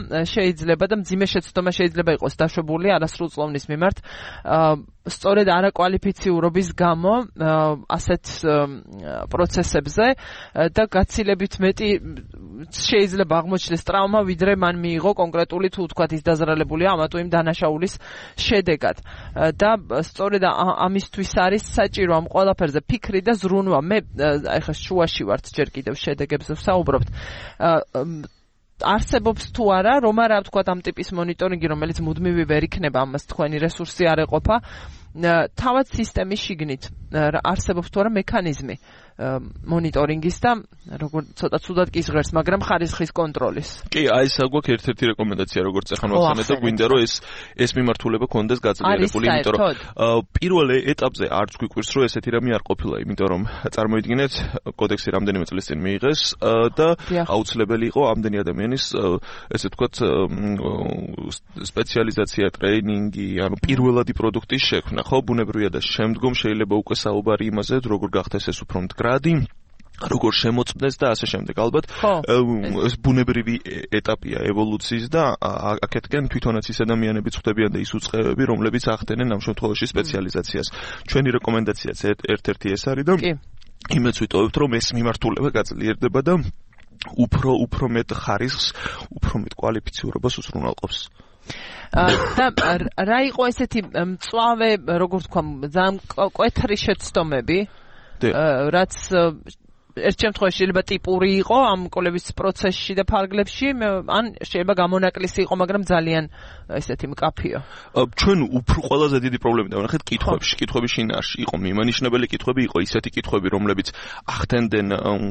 შეიძლება და მძიმე შეცდომა შეიძლება იყოს დაშვებული არასრულწლოვნის მიმართ სწორედ არაკვალიფიციურობის გამო ასეთ პროცესებზე და გაცილებით მეტი შეიძლება აღმოჩნდეს ტრავმა, ვიდრე მან მიიღო კონკრეტული თუ თქვათ ის დაზრალებულია ამა თუ იმ დანაშაულის შედეგად. და სწორედ ამისთვის არის საჭირო ამ ყველაფერზე ფიქრი და ზრუნვა. მე ეხლა შუაში ვართ ჯერ კიდევ შედეგებზე ვსაუბრობთ. არსებობს თუ არა, რომ არა ვთქვათ ამ ტიპის მონიტორინგი, რომელიც მუდმივი ვერ იქნება, ამას თქვენი რესურსი არ ეყოფა. თავად სისტემის შიგნით არსებობს თუ არა მექანიზმი მონიტორინგის და როგორ ცოტა ცუდად კი ჟღერს, მაგრამ ხარისხის კონტროლის. კი, აი ეს აგვაქვს ერთ-ერთი რეკომენდაცია, როგორც ახლა ვახსენე და გვინდა რომ ეს ეს მიმართულება კონდეს გაძლიერებული, იმიტომ რომ პირველ ეტაპზე არც გვიკვირს რომ ესეთი რამე არ ყოფილა, იმიტომ რომ წარმოიდგინეთ, კოდექსი რამდენიმე წლის წინ მიიღეს და აუცილებელი იყო ამდენი ადამიანის ესე ვთქვათ სპეციალიზაცია, ტრეინინგი, ანუ პირველადი პროდუქტის შექმნა, ხო, ბუნებრივია და შემდგომ შეიძლება უკვე საუბარი იმაზე, როგორ გახდეს ეს უფრო მდგრადი, როგორ შემოწმდეს და ასე შემდეგ. ალბათ ეს ბუნებრივი ეტაპია ევოლუციის და აქეთკენ თვითონაც ის ადამიანები წვდებიან და ის უწყებები, რომლებიც ახდენენ ამ შემთხვევაში სპეციალიზაციას. ჩვენი რეკომენდაციაც ერთ-ერთი ეს არის და იმეც ვიტოვებთ, რომ ეს მიმართულება გაძლიერდება და უფრო უფრო მეტ ხარისხს, უფრო მეტ კვალიფიციურობას უზრუნველყოფს. და რა იყო ესეთი მწვავე, როგორ თქვა, ძალიან კვეთრი შეცდომები, რაც ერთ შემთხვევაში შეიძლება ტიპური იყო ამ კოლების პროცესში და ფარგლებში, ან შეიძლება გამონაკლისი იყო, მაგრამ ძალიან ესეთი მკაფიო. ჩვენ უფრო ყველაზე დიდი პრობლემა დავნახეთ კითხვებში, კითხვების შინაარსში იყო მიმანიშნებელი კითხვები, იყო ისეთი კითხვები, რომლებიც ახდენდნენ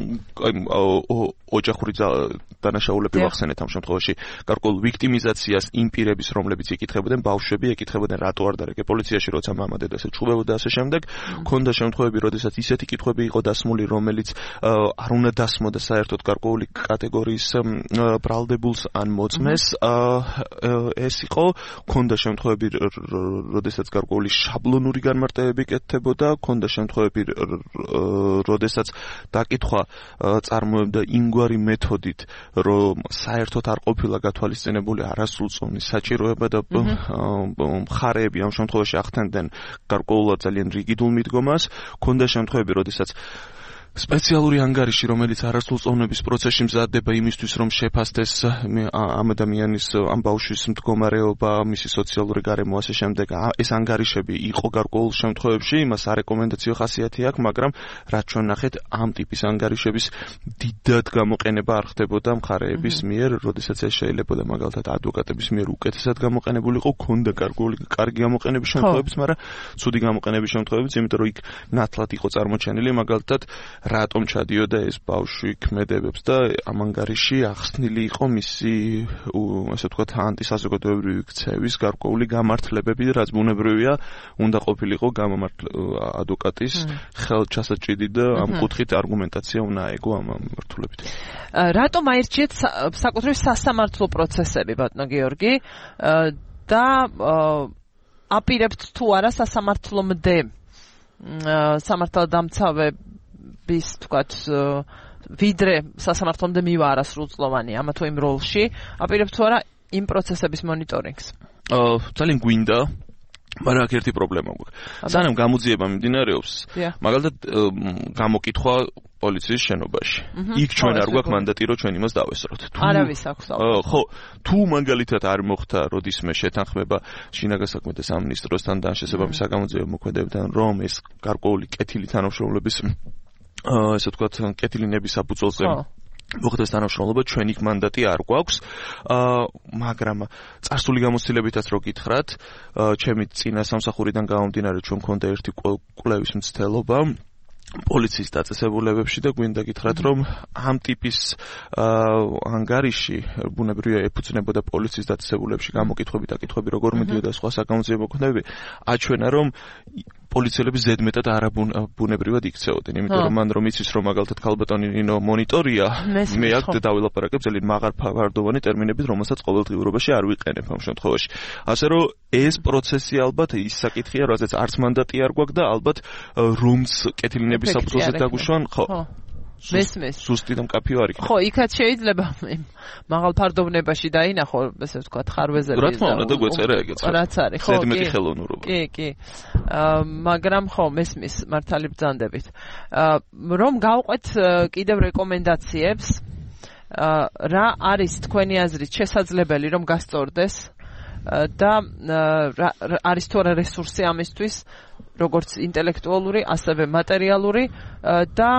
ოჯახური დანაშაულები ვახსენეთ ამ შემთხვევაში, გარკვეულ ვიქტიმიზაციას იმ პირების, რომლებიც იკითხებოდნენ, ბავშვები ეკითხებოდნენ, რატო არ დარეკე პოლიციაში, როცა მამა დედა ესე ჩუბებოდა ასე შემდეგ. ქონდა შემთხვევები, როდესაც ისეთი კითხვები იყო დასმული, რომელიც არ უნდა დასმოდა საერთოდ გარკვეული კატეგორიის ბრალდებულს ან მოწმეს. ეს იყო, ქონდა შემთხვევები, როდესაც გარკვეული შაბლონური განმარტებები კეთდებოდა, ქონდა შემთხვევები, როდესაც დაკითხვა წარმოებდა იმგვარი მეთოდით, რომ საერთოდ არ ყოფილა გათვალისწინებული არასრულწლოვნის საჭიროება და მხარეები ამ შემთხვევაში ახდენდნენ გარკვეულად ძალიან რიგიდულ მიდგომას. ქონდა შემთხვევები, როდესაც სპეციალური ანგარიში, რომელიც არასრულწლოვნების პროცესში მზადდება იმისთვის, რომ შეფასდეს ამ ადამიანის, ამ ბავშვის მდგომარეობა, მისი სოციალური გარემო, ასე შემდეგ. ეს ანგარიშები იყო გარკვეულ შემთხვევებში, იმას არეკომენდაციო ხასიათი აქვს, მაგრამ რაც ჩვენ ნახეთ, ამ ტიპის ანგარიშების დიდად გამოყენება არ ხდებოდა მხარეების მიერ, როდესაც ეს შეიძლებოდა მაგალითად ადვოკატების მიერ უკეთესად გამოყენებული იყო, ქონდა გარკვეული კარგი გამოყენების შემთხვევებიც, მაგრამ ცუდი გამოყენების შემთხვევებიც, იმიტომ რომ იქ ნათლად იყო წარმოჩენილი მაგალითად რატომ ჩადიოდა ეს ბავშვი ქმედებებს და ამ ანგარიში ახსნილი იყო მისი ასე ვთქვათ ანტისაზოგადოებრივი ქცევის გარკვეული გამართლებები, რაც ბუნებრივია, უნდა ყოფილიყო ადვოკატის ხელჩასაჭიდი და ამ კუთხით არგუმენტაცია უნდა აეგო ამ მიმართულებით. რატომ აირჩიეთ საკუთრივ სასამართლო პროცესები, ბატონო გიორგი, და აპირებთ თუ არა სასამართლომდე სამართალდამცავე bis თქვათ ვიდრე სასამართლომდე მივა არასრულწლოვანი ამა თუ იმ როლში, აპირებთ თუ არა იმ პროცესების მონიტორინგს? ძალიან გვინდა, მაგრამ აქ ერთი პრობლემა გვაქვს. სანამ გამოძიება მიმდინარეობს, მაგალითად გამოკითხვა პოლიციის შენობაში. იქ ჩვენ არ გვაქვს მანდატი, რომ ჩვენ იმას დავესწროთ. არავის აქვს. ხო, თუ მაგალითად არ მოხდა როდისმე შეთანხმება შინაგან საქმეთა სამინისტროსთან და შესაბამის საგამოძიებო მოქმედებებთან, რომ ეს გარკვეული კეთილი თანამშრომლობის ესე ვთქვათ, კეთილინების საფუძველზე მოხდეს თანამშრომლობა, ჩვენ იქ მანდატი არ გვაქვს, მაგრამ წარსული გამოცდილებითაც რო გითხრათ, ჩემი წინა სამსახურიდან გამომდინარე ჩვენ მქონდა ერთი კვლევის მცდელობა პოლიციის დაწესებულებებში და გვინდა გითხრათ, რომ ამ ტიპის ანგარიში ბუნებრივია ეფუძნებოდა პოლიციის დაწესებულებებში გამოკითხვები და კითხვები როგორ მიდიოდა სხვა საგამოძიებო მოქმედებები, აჩვენა რომ პოლიციელები ზედმეტად არაბუნებრივად იქცეოდნენ, იმიტომ რომ მან რომ იცის რომ მაგალითად ქალბატონი ნინო მონიტორია, მე აქ დავილაპარაკებ ძალიან მაღალ ფარდოვანი ტერმინებით, რომელსაც ყოველდღიურობაში არ ვიყენებ ამ შემთხვევაში. ასე რომ ეს პროცესი ალბათ ის საკითხია, როდესაც არც მანდატი არ გვაქვს და ალბათ რომც კეთილინების საფუძველზე დაგუშვან, ხო. მესმის. სუსტი და მკაფიო არ იქნება. ხო, იქაც შეიძლება მაღალ ფარდობნებაში დაინახო, ესე ვთქვათ, ხარვეზები. რა თქმა უნდა, და გვეწერა ეგეც. რაც არის, ხო, ზედმეტი ხელოვნურობა. კი, კი. აა მაგრამ ხო, მესმის, მართალი ბრძანდებით. აა რომ გავყვეთ კიდევ რეკომენდაციებს, აა რა არის თქვენი აზრით შესაძლებელი რომ გასწორდეს და არის თუ არა რესურსი ამისთვის, როგორც ინტელექტუალური, ასევე მატერიალური და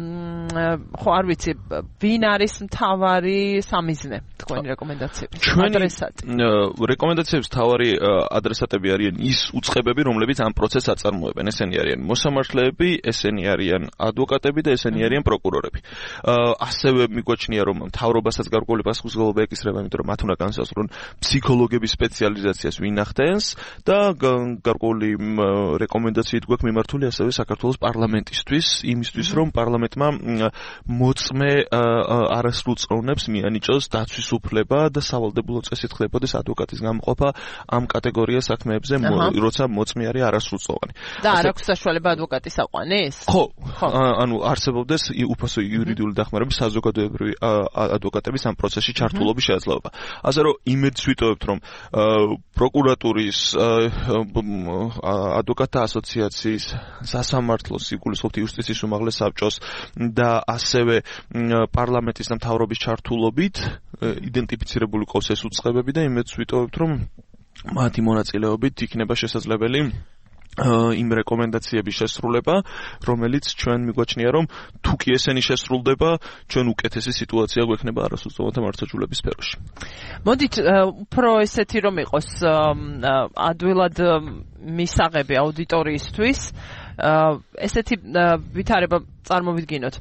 ხო არ ვიცი, ვინ არის მთავარი სამიზნე თქვენი რეკომენდაციების ადრესატი. რეკომენდაციების მთავარი ადრესატები არიან ის უწყებები, რომლებიც ამ პროცესს აწარმოებენ. ესენი არიან მოსამართლეები, ესენი არიან ადვოკატები და ესენი არიან პროკურორები. ასევე მიგვაჩნია, რომ მთავრობასაც გარკვეული პასუხისმგებლობა ეკისრება, იმიტომ რომ მათ უნდა განსაზღვრონ ფსიქოლოგების სპეციალიზაციას ვინ ახდენს და გარკვეული რეკომენდაციით გვაქვს მიმართული ასევე საქართველოს პარლამენტისთვის, იმისთვის რომ პარლამენტმა მოწმე არასრულწლოვნებს მიანიჭოს დაცვის უფლება და სავალდებულო წესით ხდებოდეს ადვოკატის გამოყოფა ამ კატეგორიას საქმეებზე, როცა მოწმე არის არასრულწლოვანი. და არ აქვს საშუალება ადვოკატის აყვანის? ხო, ანუ არსებობდეს უფასო იურიდიული დახმარების საზოგადოებრივი ადვოკატების ამ პროცესში ჩართულობის შესაძლებლობა. ასე რომ იმედს ვიტოვებთ, რომ პროკურატურის ადვოკატთა ასოციაციის, სასამართლოს, იგულისხმობთ იუსტიციის უმაღლეს საბჭოს და ასევე პარლამენტის და მთავრობის ჩართულობით იდენტიფიცირებული ყავს ეს უწყებები და იმედს ვიტოვებთ, რომ მათი მონაწილეობით იქნება შესაძლებელი იმ რეკომენდაციების შესრულება, რომელიც ჩვენ მიგვაჩნია, რომ თუ კი ესენი შესრულდება, ჩვენ უკეთესი სიტუაცია გვექნება არასრულწლოვანთა მართლმსაჯულების სფეროში. მოდით უფრო ესეთი რომ იყოს ადვილად მისაღები აუდიტორიისთვის, ესეთი ვითარება წარმოვიდგინოთ.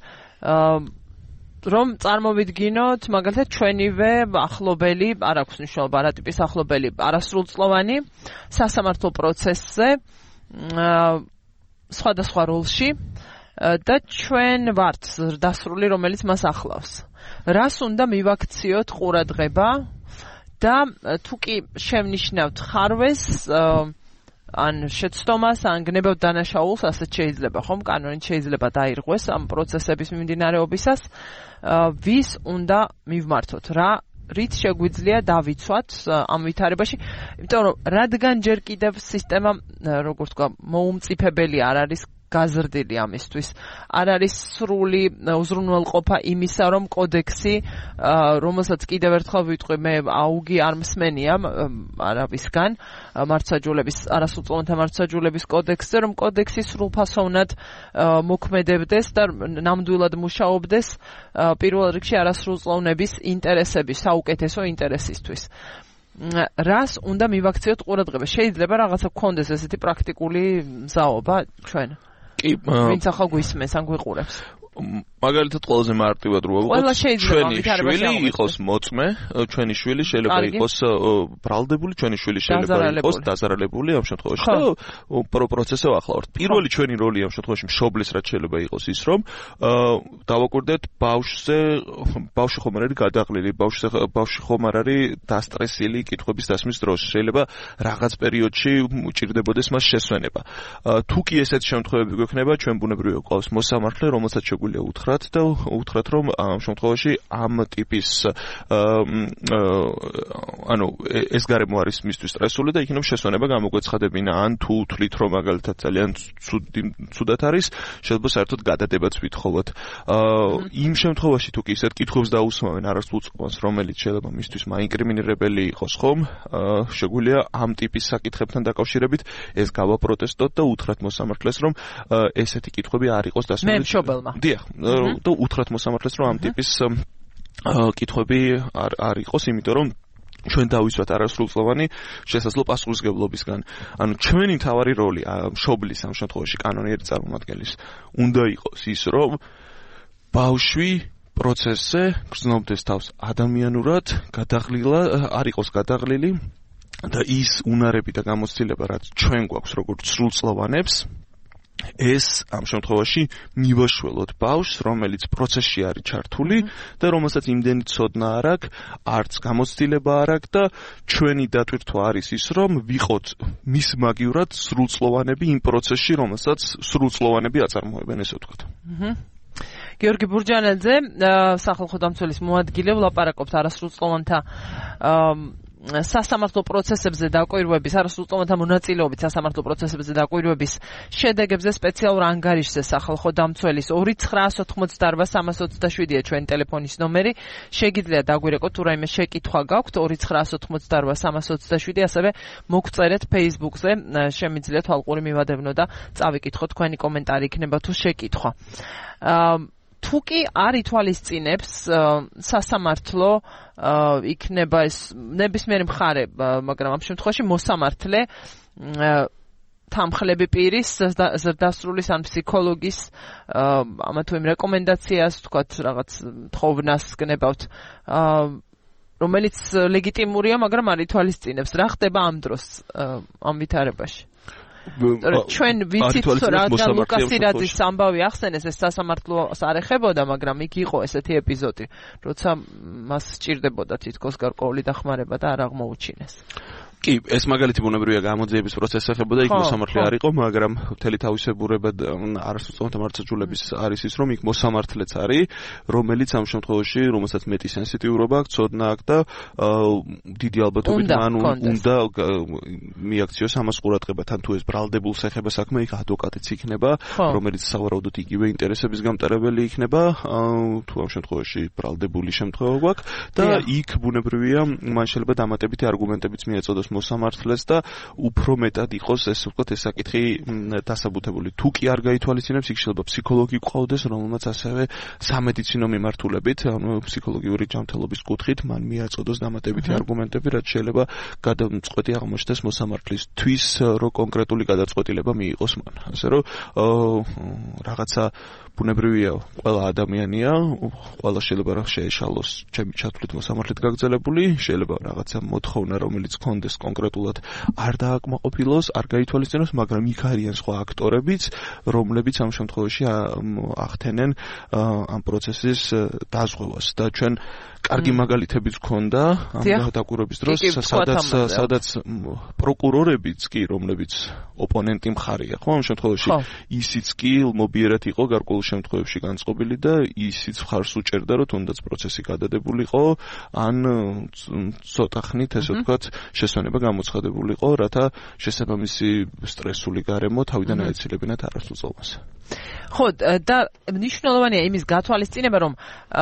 რომ წარმოვიდგინოთ, მაგალითად, ჩვენივე ახლობელი, არ აქვს მნიშვნელობა რა ტიპის ახლობელი, არასრულწლოვანი სასამართლო პროცესზე სხვადასხვა როლში და ჩვენ ვართ ზრდასრული, რომელიც მას ახლავს. რას უნდა მივაქციოთ ყურადღება და თუ კი შევნიშნავთ ხარვეს ან შეცდომას, ან გნებავთ დანაშაულს, ასეთ შეიძლება, ხომ? კანონით შეიძლება დაირღვეს ამ პროცესების მიმდინარეობისას. ვის უნდა მივმართოთ? რა რით შეგვიძლია დავიცვათ ამ ვითარებაში, იმიტომ რომ რადგან ჯერ კიდევ სისტემა, როგორ თქვა, მოუმწიფებელი არ არის გაზრდილი ამისთვის. არ არის სრული უზრუნველყოფა იმისა, რომ კოდექსი, რომელსაც კიდევ ერთხელ ვიტყვი, მე აუგი არ მსმენია არავისგან, მართლმსაჯულების, არასრულწლოვანთა მართლმსაჯულების კოდექსზე, რომ კოდექსი სრულფასოვნად მოქმედებდეს და ნამდვილად მუშაობდეს პირველ რიგში არასრულწლოვნების ინტერესების, საუკეთესო ინტერესისთვის. რას უნდა მივაქციოთ ყურადღება? შეიძლება რაღაცა გქონდეს ესეთი პრაქტიკული მზაობა ჩვენ? კი, ვინც ახალ გვისმენს ან გვიყურებს. მაგალითად ყველაზე მარტივად რო ვუყოთ, ჩვენი შვილი იყოს მოწმე, ჩვენი შვილი შეიძლება იყოს ბრალდებული, ჩვენი შვილი შეიძლება იყოს დაზარალებული ამ შემთხვევაში და პროცესზე ვახლავართ. პირველი ჩვენი როლი ამ შემთხვევაში მშობლის რაც შეიძლება იყოს ის, რომ დავაკვირდეთ ბავშვზე, ბავშვი ხომ არ არის გადაყლილი, ბავშვზე ბავშვი ხომ არ არის დასტრესილი კითხვების დასმის დროს. შეიძლება რაღაც პერიოდში უჭირდებოდეს მას შესვენება. თუ კი ესეთ შემთხვევები გვექნება, ჩვენ ბუნებრივია გვყავს მოსამართლე, რომელსაც შეგვიძლია უთხრათ და უთხრათ, რომ ამ შემთხვევაში ამ ტიპის ანუ ეს გარემო არის მისთვის სტრესული და იქნებ შესვენება გამოგვეცხადებინა, ან თუ თვლით, რომ მაგალითად ძალიან ცუდად არის, შეიძლება საერთოდ გადადებაც ვითხოვოთ. იმ შემთხვევაში თუ კი ისეთ კითხვებს დაუსვამენ არასრულწლოვანს, რომელიც შეიძლება მისთვის მაინკრიმინირებელი იყოს, ხომ? შეგვიძლია ამ ტიპის საკითხებთან დაკავშირებით ეს გავაპროტესტოთ და უთხრათ მოსამართლეს, რომ ესეთი კითხვები არ იყოს დასმული. მე მშობელმა. დიახ, და უთხრათ მოსამართლეს, რომ ამ ტიპის კითხვები არ არ იყოს, იმიტომ რომ ჩვენ დავისვათ არასრულწლოვანი შესაძლო პასუხისმგებლობისგან. ანუ ჩვენი მთავარი როლი მშობლის ამ შემთხვევაში კანონიერი წარმომადგენლის უნდა იყოს ის, რომ ბავშვი პროცესზე გრძნობდეს თავს ადამიანურად, გადაღლილა არ იყოს გადაღლილი და ის უნარები და გამოცდილება, რაც ჩვენ გვაქვს როგორც სრულწლოვანებს, ეს ამ შემთხვევაში მივაშველოთ ბავშვს, რომელიც პროცესში არის ჩართული და რომელსაც იმდენი ცოდნა არ აქვს, არც გამოცდილება არ აქვს და ჩვენი დატვირთვა არის ის, რომ ვიყოთ მის მაგივრად სრულწლოვანები იმ პროცესში, რომელსაც სრულწლოვანები აწარმოებენ, ესე ვთქვათ. გიორგი ბურჯანელძე, სახალხო დამცველის მოადგილე, ვლაპარაკობთ არასრულწლოვანთა სასამართლო პროცესებზე დაკვირვების, არასრულწლოვანთა მონაწილეობით სასამართლო პროცესებზე დაკვირვების შედეგებზე სპეციალურ ანგარიშზე სახალხო დამცველის ორი ცხრაას ოთხმოცდაარბა სამას ოცდაშვიდია ჩვენი ტელეფონის ნომერი. შეგიძლიათ დაგვირეკოთ თუ რაიმე შეკითხვა გაქვთ ორი ცხრაას ოთხმოცდაარბა სამას ოცდაშვიდი, ასევე მოგწერეთ Facebook-ზე, შემიძლიათ ალყური მივადევნო და წავიკითხოთ, თქვენი კომენტარი იქნება თუ შეკითხვა. თუ კი არ ითვალისწინებს სასამართლო იქნება ეს ნებისმიერი მხარე, მაგრამ ამ შემთხვევაში მოსამართლე თანხლები პირის ზრდასრულის ან ფსიქოლოგის ამა თუ იმ რეკომენდაციას, თქვათ რაღაც თხოვნას გნებავთ, რომელიც ლეგიტიმურია, მაგრამ არ ითვალისწინებს. რა ხდება ამ დროს ამ ვითარებაში? ჩვენ ვიცით რადგან ლუკას ირაძის ამბავი ახსენეს, ეს სასამართლოს არ ეხებოდა, მაგრამ იქ იყო ესეთი ეპიზოდი, როცა მას სჭირდებოდა თითქოს გარკვეული დახმარება და არ აღმოუჩინეს. კი, ეს მაგალითი ბუნებრივია გამოძიების პროცესს ეხებოდა, იქ მოსამართლე არ იყო, მაგრამ მთელი თავისებურება არასრულწლოვანთა მართლმსაჯულების არის ის, რომ იქ მოსამართლეც არის, რომელიც ამ შემთხვევაში, რომელსაც მეტი სენსიტიურობა აქვს, ცოდნა აქვს და დიდი ალბათობით მან უნდა მიაქციოს ამას ყურადღება, თან თუ ეს ბრალდებულს ეხება საქმე, იქ ადვოკატიც იქნება, რომელიც სავარაუდოდ იგივე ინტერესების გამტარებელი იქნება, თუ ამ შემთხვევაში ბრალდებული შემთხვევა გვაქვს და იქ ბუნებრივია, მან შეიძლება დამატებითი არგუმენტებიც მიეწოდოს მოსამართლეს და უფრო მეტად იყოს ეს ვთქვათ ეს საკითხი დასაბუთებული. თუ კი არ გაითვალისწინებს, იქ შეიძლება ფსიქოლოგი გყავდეს, რომელმაც ასევე სამედიცინო მიმართულებით, ანუ ფსიქოლოგიური ჯანმრთელობის კუთხით მან მიაწოდოს დამატებითი არგუმენტები, რაც შეიძლება გადამწყვეტი აღმოჩნდეს მოსამართლისთვის, რომ კონკრეტული გადაწყვეტილება მიიღოს მან. ასე რომ რაღაცა ბუნებრივია, ყველა ადამიანია, ყველა შეიძლება რა შეეშალოს ჩემი ჩათვლით მოსამართლედ გაგრძელებული, შეიძლება რაღაცა მოთხოვნა, რომელიც კონდეს კონკრეტულად არ დააკმაყოფილოს, არ გაითვალისწინოს, მაგრამ იქ არიან სხვა აქტორებიც, რომლებიც ამ შემთხვევაში ახდენენ ამ პროცესის დაზღვევას და ჩვენ კარგი მაგალითებიც გქონდა ამ დაკვირვების დროს, სადაც სადაც პროკურორებიც კი, რომლებიც ოპონენტი მხარეა, ხო, ამ შემთხვევაში ისიც კი მობიერად იყო გარკვეულ შემთხვევებში განწყობილი და ისიც მხარს უჭერდა, რომ თუნდაც პროცესი გადადებულიყო, ან ცოტა ხნით, ესე ვთქვათ, შესვენება გამოცხადებულიყო, რათა შესაბამისი სტრესული გარემო თავიდან აეცილებინათ არასრულწლოვანს. ხო, და მნიშვნელოვანია იმის გათვალისწინება, რომ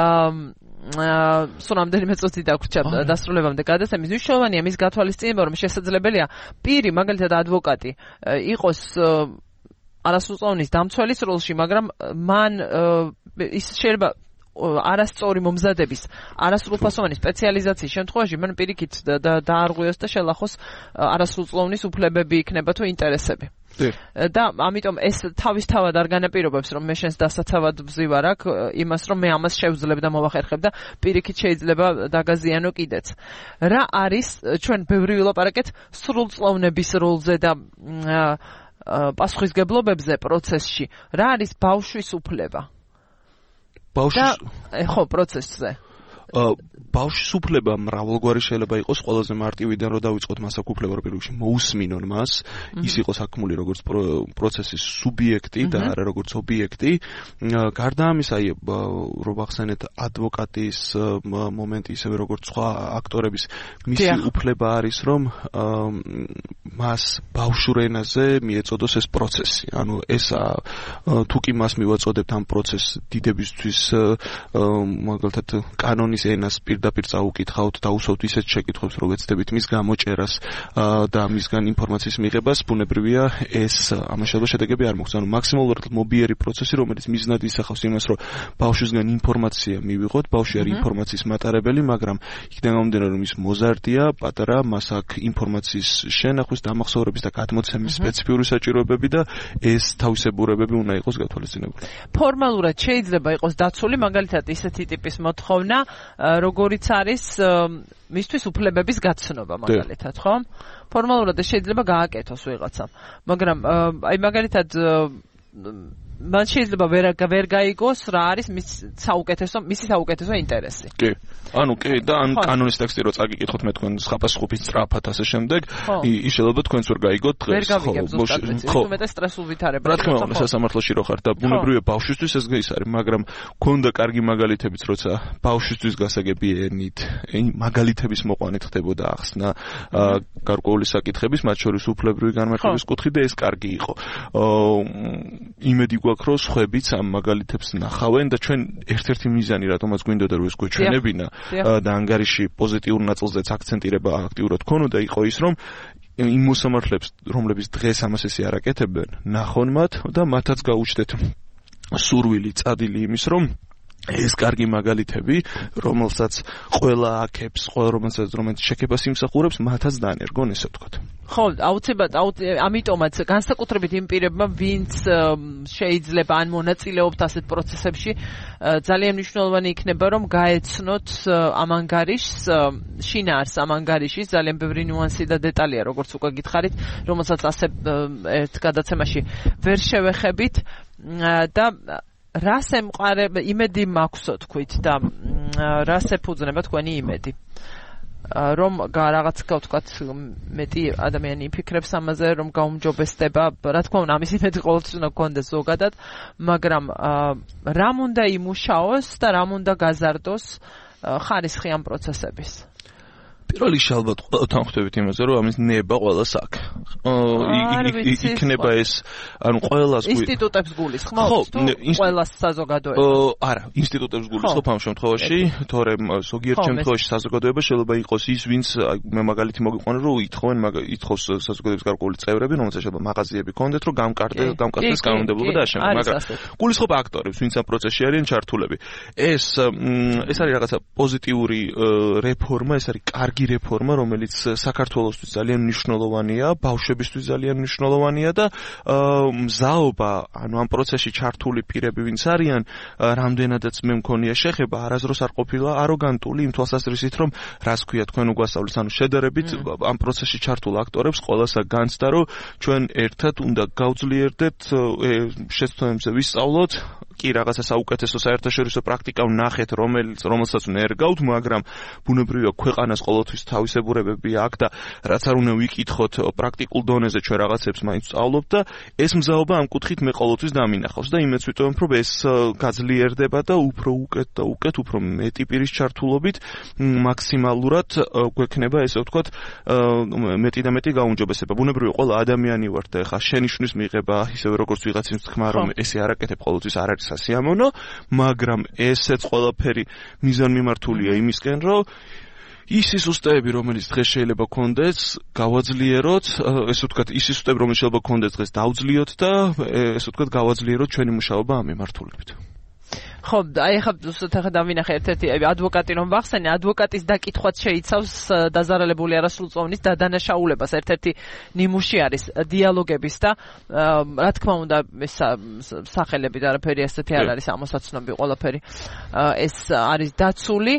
სულ რამდენიმე წუთი დაგვრჩა დასრულებამდე გადასცემის. მნიშვნელოვანია მის გათვალისწინება, რომ შესაძლებელია პირი, მაგალითად ადვოკატი, იყოს არასრულწლოვანის დამცველის როლში, მაგრამ მან ის შეიძლება არასწორი მომზადების, არასრულფასოვანი სპეციალიზაციის შემთხვევაში მან პირიქით დაარღვიოს და შელახოს არასრულწლოვნის უფლებები იქნება თუ ინტერესები. და ამიტომ ეს თავისთავად არ განაპირობებს, რომ მე შენს დასაცავად ვზივარ აქ იმას, რომ მე ამას შევძლებ და მოვახერხებ და პირიქით შეიძლება დაგაზიანო კიდეც. რა არის, ჩვენ ბევრი ვილაპარაკეთ სრულწლოვნების როლზე და პასუხისგებლობებზე პროცესში. რა არის ბავშვის უფლება? ბავშვის ხო, პროცესზე. ბავშვის უფლება მრავალგვარი შეიძლება იყოს, ყველაზე მარტივიდან რომ დავიწყოთ მას აქვს უფლება, რომ პირველში მოусმინონ მას, ის იყოს აქმული როგორც პროცესის სუბიექტი და არა როგორც ობიექტი. გარდა ამისა, აი რომ ახსენეთ ადვოკატის მომენტი, ისევე როგორც სხვა აქტორების, მისი უფლება არის, რომ მას ბავშვურ ენაზე მიეწოდოს ეს პროცესი. ანუ ეს თუ კი მას მივაწოდებთ ამ პროცესს დიდებისთვის, მაგალითად კანონის ენას პირდაპირ წაუკითხავთ, დაუსვათ ისეთ შეკითხვებს, რომ ვეცდებით მის გამოჭერას და მისგან ინფორმაციის მიღებას, ბუნებრივია ეს ამას შეიძლება შედეგები არ მოხდეს. ანუ მაქსიმალურად მობიერი პროცესი, რომელიც მიზნად ისახავს იმას, რომ ბავშვისგან ინფორმაცია მივიღოთ, ბავშვი არის ინფორმაციის მატარებელი, მაგრამ იქიდან გამომდინარე, რომ ის მოზარდია, პატარა, მას აქვს ინფორმაციის შენახვის, დამახსოვრების და გადმოცემის სპეციფიური საჭიროებები და ეს თავისებურებები უნდა იყოს გათვალისწინებული. ფორმალურად შეიძლება იყოს დაცული, მაგალითად ისეთი ტიპის მოთხოვნა, როგორიც არის მისთვის უფლებების გაცნობა, მაგალითად, ხო? ფორმალურად შეიძლება გააკეთოს ვიღაცამ. მაგრამ აი მაგალითად მან შეიძლება ვერ ვერ გაიგოს რა არის მის საუკეთესო მისი საუკეთესო ინტერესი. კი. ანუ კი და ან კანონის ტექსტი რო წაგიკითხოთ მე თქვენ ხაფასხუბის სწრაფად ასე შემდეგ ის შეიძლება თქვენც ვერ გაიგოთ დღეს. ვერ გავიგებ ზუსტად. ხო, მე სტრესულ ვითარებაში. რა თქმა უნდა, სასამართლოში რო ხარ და ბუნებრივია ბავშვისთვის ეს ის არის, მაგრამ ქონდა კარგი მაგალითებიც, როცა ბავშვისთვის გასაგებიანით მაგალითების მოყვანით ხდებოდა ახსნა გარკვეული საკითხების, მათ შორის უფლებრივი განმარტების კუთხით და ეს კარგი იყო. იმედი გვაქვს, რომ სხვაებიც ამ მაგალითებს ნახავენ და ჩვენ ერთ-ერთი მიზანი, რატომაც გვინდოდა რომ ეს გვეჩვენებინა და ანგარიში პოზიტიურ ნაწილზეც აქცენტირება აქტიურად ქონოდა, იყო ის, რომ იმ მოსამართლეებს, რომლებიც დღეს ამას ესე არაკეთებენ, ნახონ მათ და მათაც გაუჩნდეთ სურვილი, წადილი იმის, რომ ეს კარგი მაგალითები, რომელსაც ყველა აქებს, ყველა რომელსაც რომელიც შექებას იმსახურებს, მათაც დაანერგონ, ესე ვთქვათ. ხო, აუცილებლად, ამიტომაც განსაკუთრებით იმ პირებმა, ვინც შეიძლება ან მონაწილეობთ ასეთ პროცესებში, ძალიან მნიშვნელოვანი იქნება, რომ გაეცნოთ ამ ანგარიშს, შინაარსს ამ ანგარიშის, ძალიან ბევრი ნიუანსი და დეტალია, როგორც უკვე გითხარით, რომელსაც ასე ერთ გადაცემაში ვერ შევეხებით და რას ემყარება იმედი მაქვსო თქვით და რას ეფუძნება თქვენი იმედი რომ რაღაც ვთქვათ მეტი ადამიანი იფიქრებს ამაზე რომ გაუმჯობესდება რა თქმა უნდა ამის იმედი ყოველთვის უნდა გქონდეს ზოგადად მაგრამ რამ უნდა იმუშაოს და რამ უნდა გაზარდოს ხარისხი ამ პროცესების პირველ რიგში ალბათ ყველთან ხვდებით იმაზე, რომ ამის ნება ყველას აქვს. იქნება ეს, ანუ ყველას ინსტიტუტებს გულისხმობს თუ ყველას საზოგადოებას? არა, ინსტიტუტებს გულისხმობ ამ შემთხვევაში, თორემ ზოგიერთ შემთხვევაში საზოგადოება შეიძლება იყოს ის, ვინც მე მაგალითი მოგიყვანე, რომ ითხოვენ ითხოვს საზოგადოების გარკვეული წევრები, რომელსაც შეიძლება მაღაზიები ქონდეთ, რომ გამკარდეს გამკარდეს კანონმდებლობა და ამავდროულად, მაგრამ გულისხმობ აქტორებს, ვინც ამ პროცესში არიან ჩართულები. ეს ეს არის რაღაცა პოზიტიური რეფორმა, ეს არის კარგი რეფორმა, რომელიც საქართველოსთვის ძალიან მნიშვნელოვანია, ბავშვებისთვის ძალიან მნიშვნელოვანია და მზაობა, ანუ ამ პროცესში ჩართული პირები, ვინც არიან, რამდენადაც მე მქონია შეხება, არასდროს არ ყოფილა აროგანტული იმ თვალსაზრისით, რომ რას ქვია თქვენ უგვასწავლეთ, ანუ შედარებით ამ პროცესში ჩართულ აქტორებს ყველასა განცდა, რომ ჩვენ ერთად უნდა გავძლიერდეთ შეცდომებზე ვისწავლოთ, კი რაღაცა საუკეთესო საერთაშორისო პრაქტიკა ვნახეთ, რომელიც რომელსაც ვნერგავთ, მაგრამ ბუნებრივია ქვეყანას ყოველთვის თავისებურებები აქვს და რაც არ უნდა ვიკითხოთ პრაქტიკულ დონეზე ჩვენ რაღაცებს მაინც ვსწავლობთ და ეს მზაობა ამ კუთხით მე ყოველთვის დამინახავს და იმეც ვიტოვებ, რომ ეს გაძლიერდება და უფრო უკეთ და უკეთ, უფრო მეტი პირის ჩართულობით მაქსიმალურად გვექნება ესე ვთქვათ მეტი და მეტი გაუმჯობესება. ბუნებრივია ყველა ადამიანი ვართ და ეხლა შენიშვნის მიღება ისევე როგორც ვიღაცის თქმა, რომ ესე არაკეთებ ყოველთვის არ არის სასიამოვნო, მაგრამ ესეც ყველაფერი მიზანმიმართულია იმისკენ, რომ ის სისტემები, რომელიც დღეს შეიძლება გქონდეს, გავაძლიეროთ, ესე ვთქვათ, ის სისტემები, რომელიც შეიძლება გქონდეს დღეს დავძლიოთ და ესე ვთქვათ, გავაძლიეროთ ჩვენი მუშაობა ამ მიმართულებით. ხო, აი ახლა ზუსტად ახლა დავინახე ერთ-ერთი ადვოკატი რომ ვახსენე, ადვოკატის დაკითხვაც შეიცავს დაზარალებული არასრულწლოვნის დადანაშაულებას. ერთ-ერთი ნიმუში არის დიალოგების და რა თქმა უნდა ეს სახელები და არაფერი ასეთი არ არის ამოსაცნობი ყველაფერი. ეს არის დაცული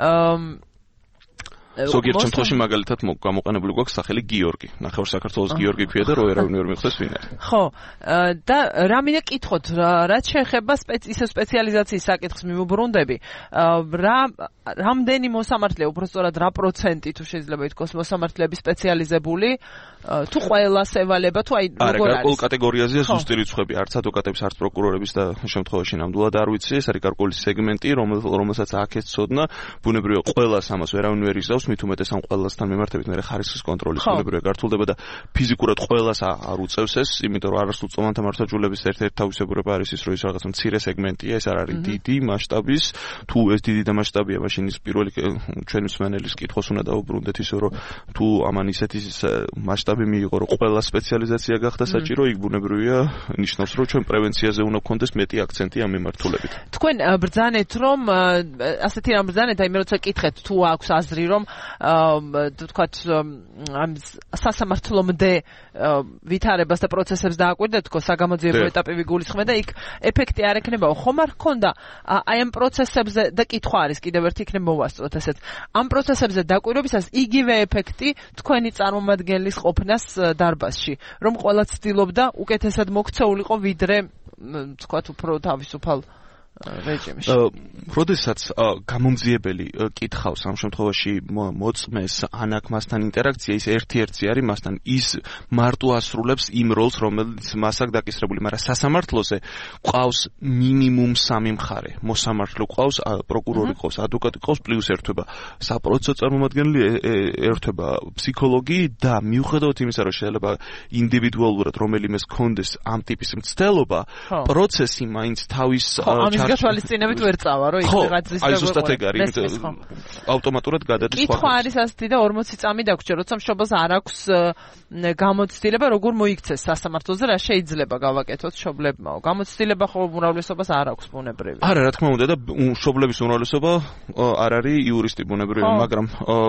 ზოგიერთ შემთხვევაში მაგალითად გამოყენებული გვაქვს სახელი გიორგი. ნახევარ საქართველოს გიორგი ქვია და რო ერავინ ვერ მიხდეს ვინ არის. ხო, და რა მინდა კითხოთ, რაც შეეხება ისე სპეციალიზაციის საკითხს მიმოbrunდები, რა რამდენი მოსამართლე, უბრალოდ რა პროცენტი თუ შეიძლება ითქვას მოსამართლეები სპეციალიზებული, თუ ყველას ევალება, თუ აი როგორ არის? არა, გარკვეულ კატეგორიაზეა ზუსტი რიცხვები, არც ადვოკატების, არც პროკურორების და შემთხვევაში ნამდვილად არ ვიცი, ეს არის გარკვეული სეგმენტი, რომელსაც აქეთ ცოდნა, ბუნებრივია ყველას ამას ვერავინ ვერ იზავს, მით უმეტეს ამ ყველასთან მიმართებით მე ხარისხის კონტროლის ბუნებრივია გართულდება და ფიზიკურად ყველას არ უწევს ეს, იმიტომ რომ არასრულწლოვანთა მართლმსაჯულების ერთ-ერთი თავისებურება არის ის, რომ ის რაღაცა მცირე სეგმენტია, ეს არ არის დიდი მასშტაბის, თუ ეს დიდი და მასშტაბია, მაშინ ის პირველი ჩვენი მსმენელის კითხვას უნდა დაუბრუნდეთ ისე, რომ თუ ამან ისეთი მასშტაბი მიიღო, რომ ყველა სპეციალიზაცია გახდა საჭირო, იქ ბუნებრივია ნიშნავს, რომ ჩვენ პრევენციაზე უნდა გქონდეს მეტი აქცენტი ამ მიმართულებით. თქვენ ბრძანეთ, რომ ასეთი რამ ბრძანეთ, აი მე როცა კითხეთ, თუ აქვს აზრი, რომ თქვათ ამ სასამართლომდე ვითარებას და პროცესებს დააკვირდეთ, თქო საგამოძიებო ეტაპი ვიგულისხმე და იქ ეფექტი არ ექნებაო. ხომ არ ქონდა აი ამ პროცესებზე და კითხვა არის კიდევ ერთი იქნებ მოვასწროთ ესეც. ამ პროცესებზე დაკვირვებისას იგივე ეფექტი თქვენი წარმომადგენლის ყოფნას დარბაზში, რომ ყველა ცდილობდა უკეთესად მოქცეულიყო ვიდრე თქვათ უფრო თავისუფალ რეჟიმში. როდესაც გამომძიებელი კითხავს ამ შემთხვევაში მოწმეს ანაკ მასთან ინტერაქცია, ის ერთი-ერთი არის მასთან, ის მარტო ასრულებს იმ როლს, რომელიც მას აქვს დაკისრებული, მაგრამ სასამართლოზე ყავს მინიმუმ სამი მხარე. მოსამართლე ყავს, პროკურორი ყავს, ადვოკატი ყავს, პლუს ერთვება საპროცესო წარმომადგენელი, ერთვება ფსიქოლოგი და მიუხედავად იმისა, რომ შეიძლება ინდივიდუალურად რომელიმეს კონდეს ამ ტიპის მცდელობა, პროცესი მაინც თავის გათვალისწინებით ვერ წავა, რომ იქ რაღაცის აი ზუსტად ეგ არის, ავტომატურად გადადის სხვა. კითხვა არის ასეთი და ორმოცი წამი დაგვრჩა, როცა მშობელს არ აქვს გამოცდილება, როგორ მოიქცეს სასამართლოზე, რა შეიძლება გავაკეთოთ მშობლებმაო. გამოცდილება ხო უმრავლესობას არ აქვს ბუნებრივი. არა, რა თქმა უნდა და მშობლების უმრავლესობა არ არის იურისტი ბუნებრივი, მაგრამ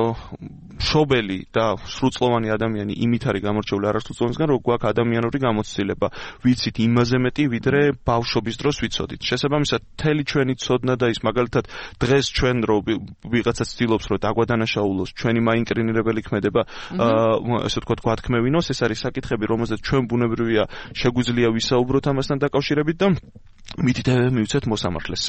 მშობელი და სრულწლოვანი ადამიანი იმით არის გამორჩეული არასრულწლოვანისგან, რომ გვაქვს ადამიანური გამოცდილება. ვიცით იმაზე მეტი, ვიდრე ბავშვობის დროს ვიცოდით. შესაბამისად, მთელი ჩვენი ცოდნა და ის მაგალითად დღეს ჩვენ რო ვიღაცას ცდილობს რომ დაგვადანაშაულოს, ჩვენი მაინკრინირებელი ქმედება, ესე ვთქვათ, გვათქმევინოს, ეს არის საკითხები, რომელზეც ჩვენ ბუნებრივია შეგვიძლია ვისაუბროთ ამასთან დაკავშირებით და მითითებები მივცეთ მოსამართლეს.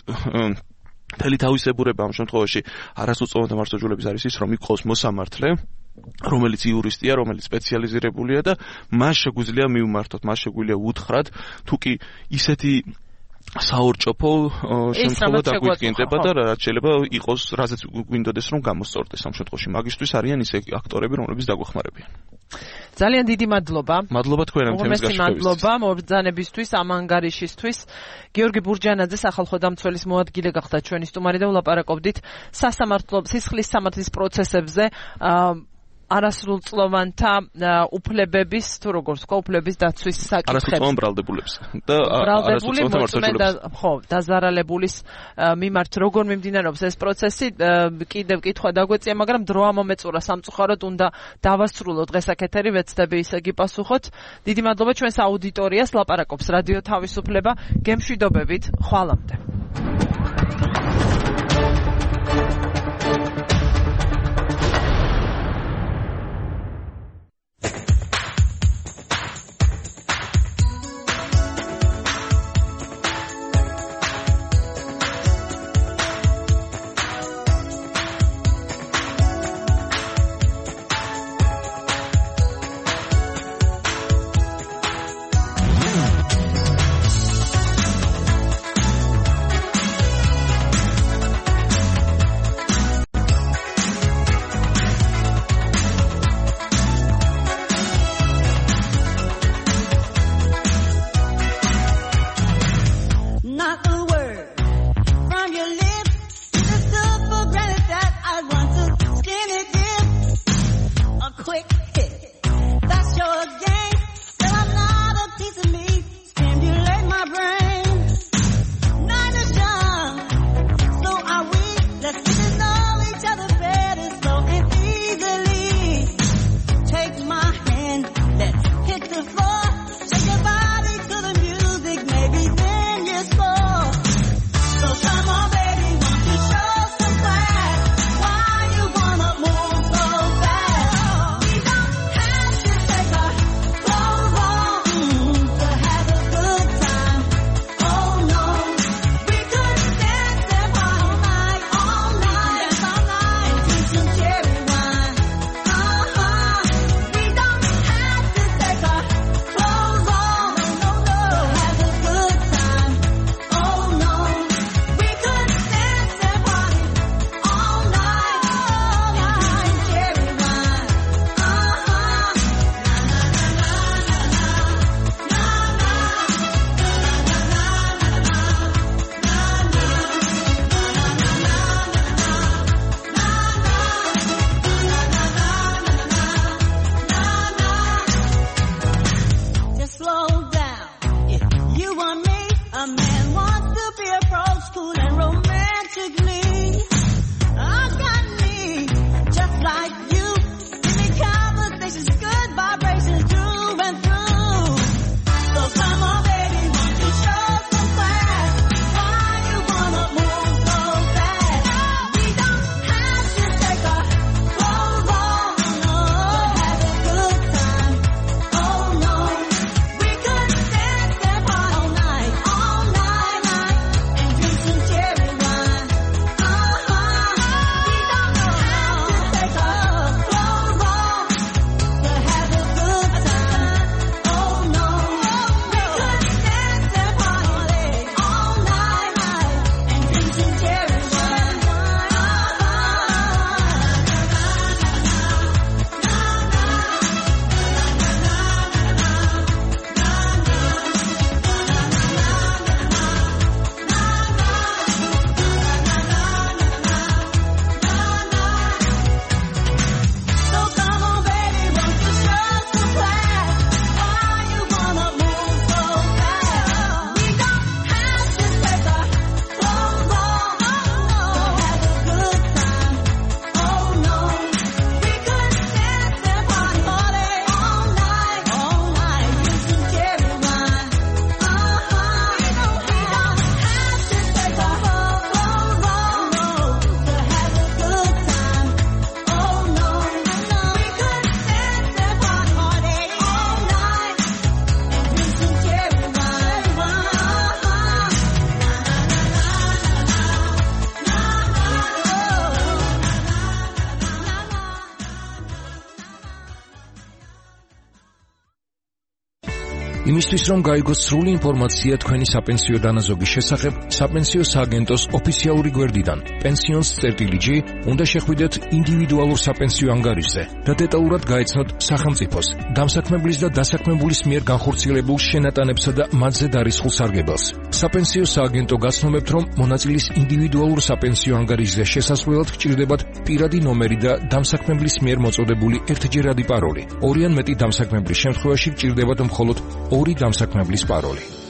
მთელი თავისებურება ამ შემთხვევაში არასრულწლოვანთა მართლმსაჯულების არის ის, რომ იყოს მოსამართლე, რომელიც იურისტია, რომელიც სპეციალიზირებულია და მას შეგვიძლია მივმართოთ, მას შეგვიძლია უთხრათ, თუ კი ისეთი საორჭოფო შემთხვევა დაგვიდგენდება და რაც შეიძლება იყოს, რაზეც გვინდოდეს რომ გამოსწორდეს ამ შემთხვევაში. მაგისტვის არიან ისე აქტორები, რომლებიც დაგვეხმარებიან. ძალიან დიდი მადლობა. მადლობა თქვენამ თემის გაშუქებისთვის. მადლობა მობრძანებისთვის, ამ ანგარიშისთვის. გიორგი ბურჯანაძე, სახალხო დამცველის მოადგილე გახდა ჩვენი სტუმარი და ვლაპარაკობდით სასამართლო სისხლის სამართლის პროცესებზე. არასრულწლოვანთა უფლებების თუ როგორ ვთქვა, უფლების დაცვის საკითხებს. არასრულწლოვან ბრალდებულებს და არასრულწლოვანთა მართლმსაჯულებს. ხო, დაზარალებულის მიმართ როგორ მიმდინარეობს ეს პროცესი, კიდევ კითხვა დაგვეწია, მაგრამ დრო ამომეწურა სამწუხაროდ უნდა დავასრულოთ დღეს ეთერი, ვეცდები ისე გიპასუხოთ. დიდი მადლობა ჩვენს აუდიტორიას, ლაპარაკობს რადიო თავისუფლება. გემშვიდობებით, ხვალამდე. იმისთვის რომ გაიგოს სრული ინფორმაცია თქვენი საპენსიო დანაზოგის შესახებ, საპენსიო სააგენტოს ოფიციალური გვერდიდან pensions წერტილი ჯი უნდა შეხვიდეთ ინდივიდუალურ საპენსიო ანგარიშზე და დეტალურად გაეცნოთ სახელმწიფოს, დამსაქმებლის და დასაქმებულის მიერ განხორციელებულ შენატანებსა და მათზე დარისხულ სარგებელს. საპენსიო სააგენტო გაცნობებთ, რომ მონაწილის ინდივიდუალურ საპენსიო ანგარიშზე შესასვლელად გჭირდებათ პირადი ნომერი და დამსაქმებლის მიერ მოწოდებული ერთჯერადი პაროლი. ორი ან მეტი დამსაქმებლის შემთხვევაში გჭირდებათ მხოლოდ ორი დამსაქმებლის პაროლი.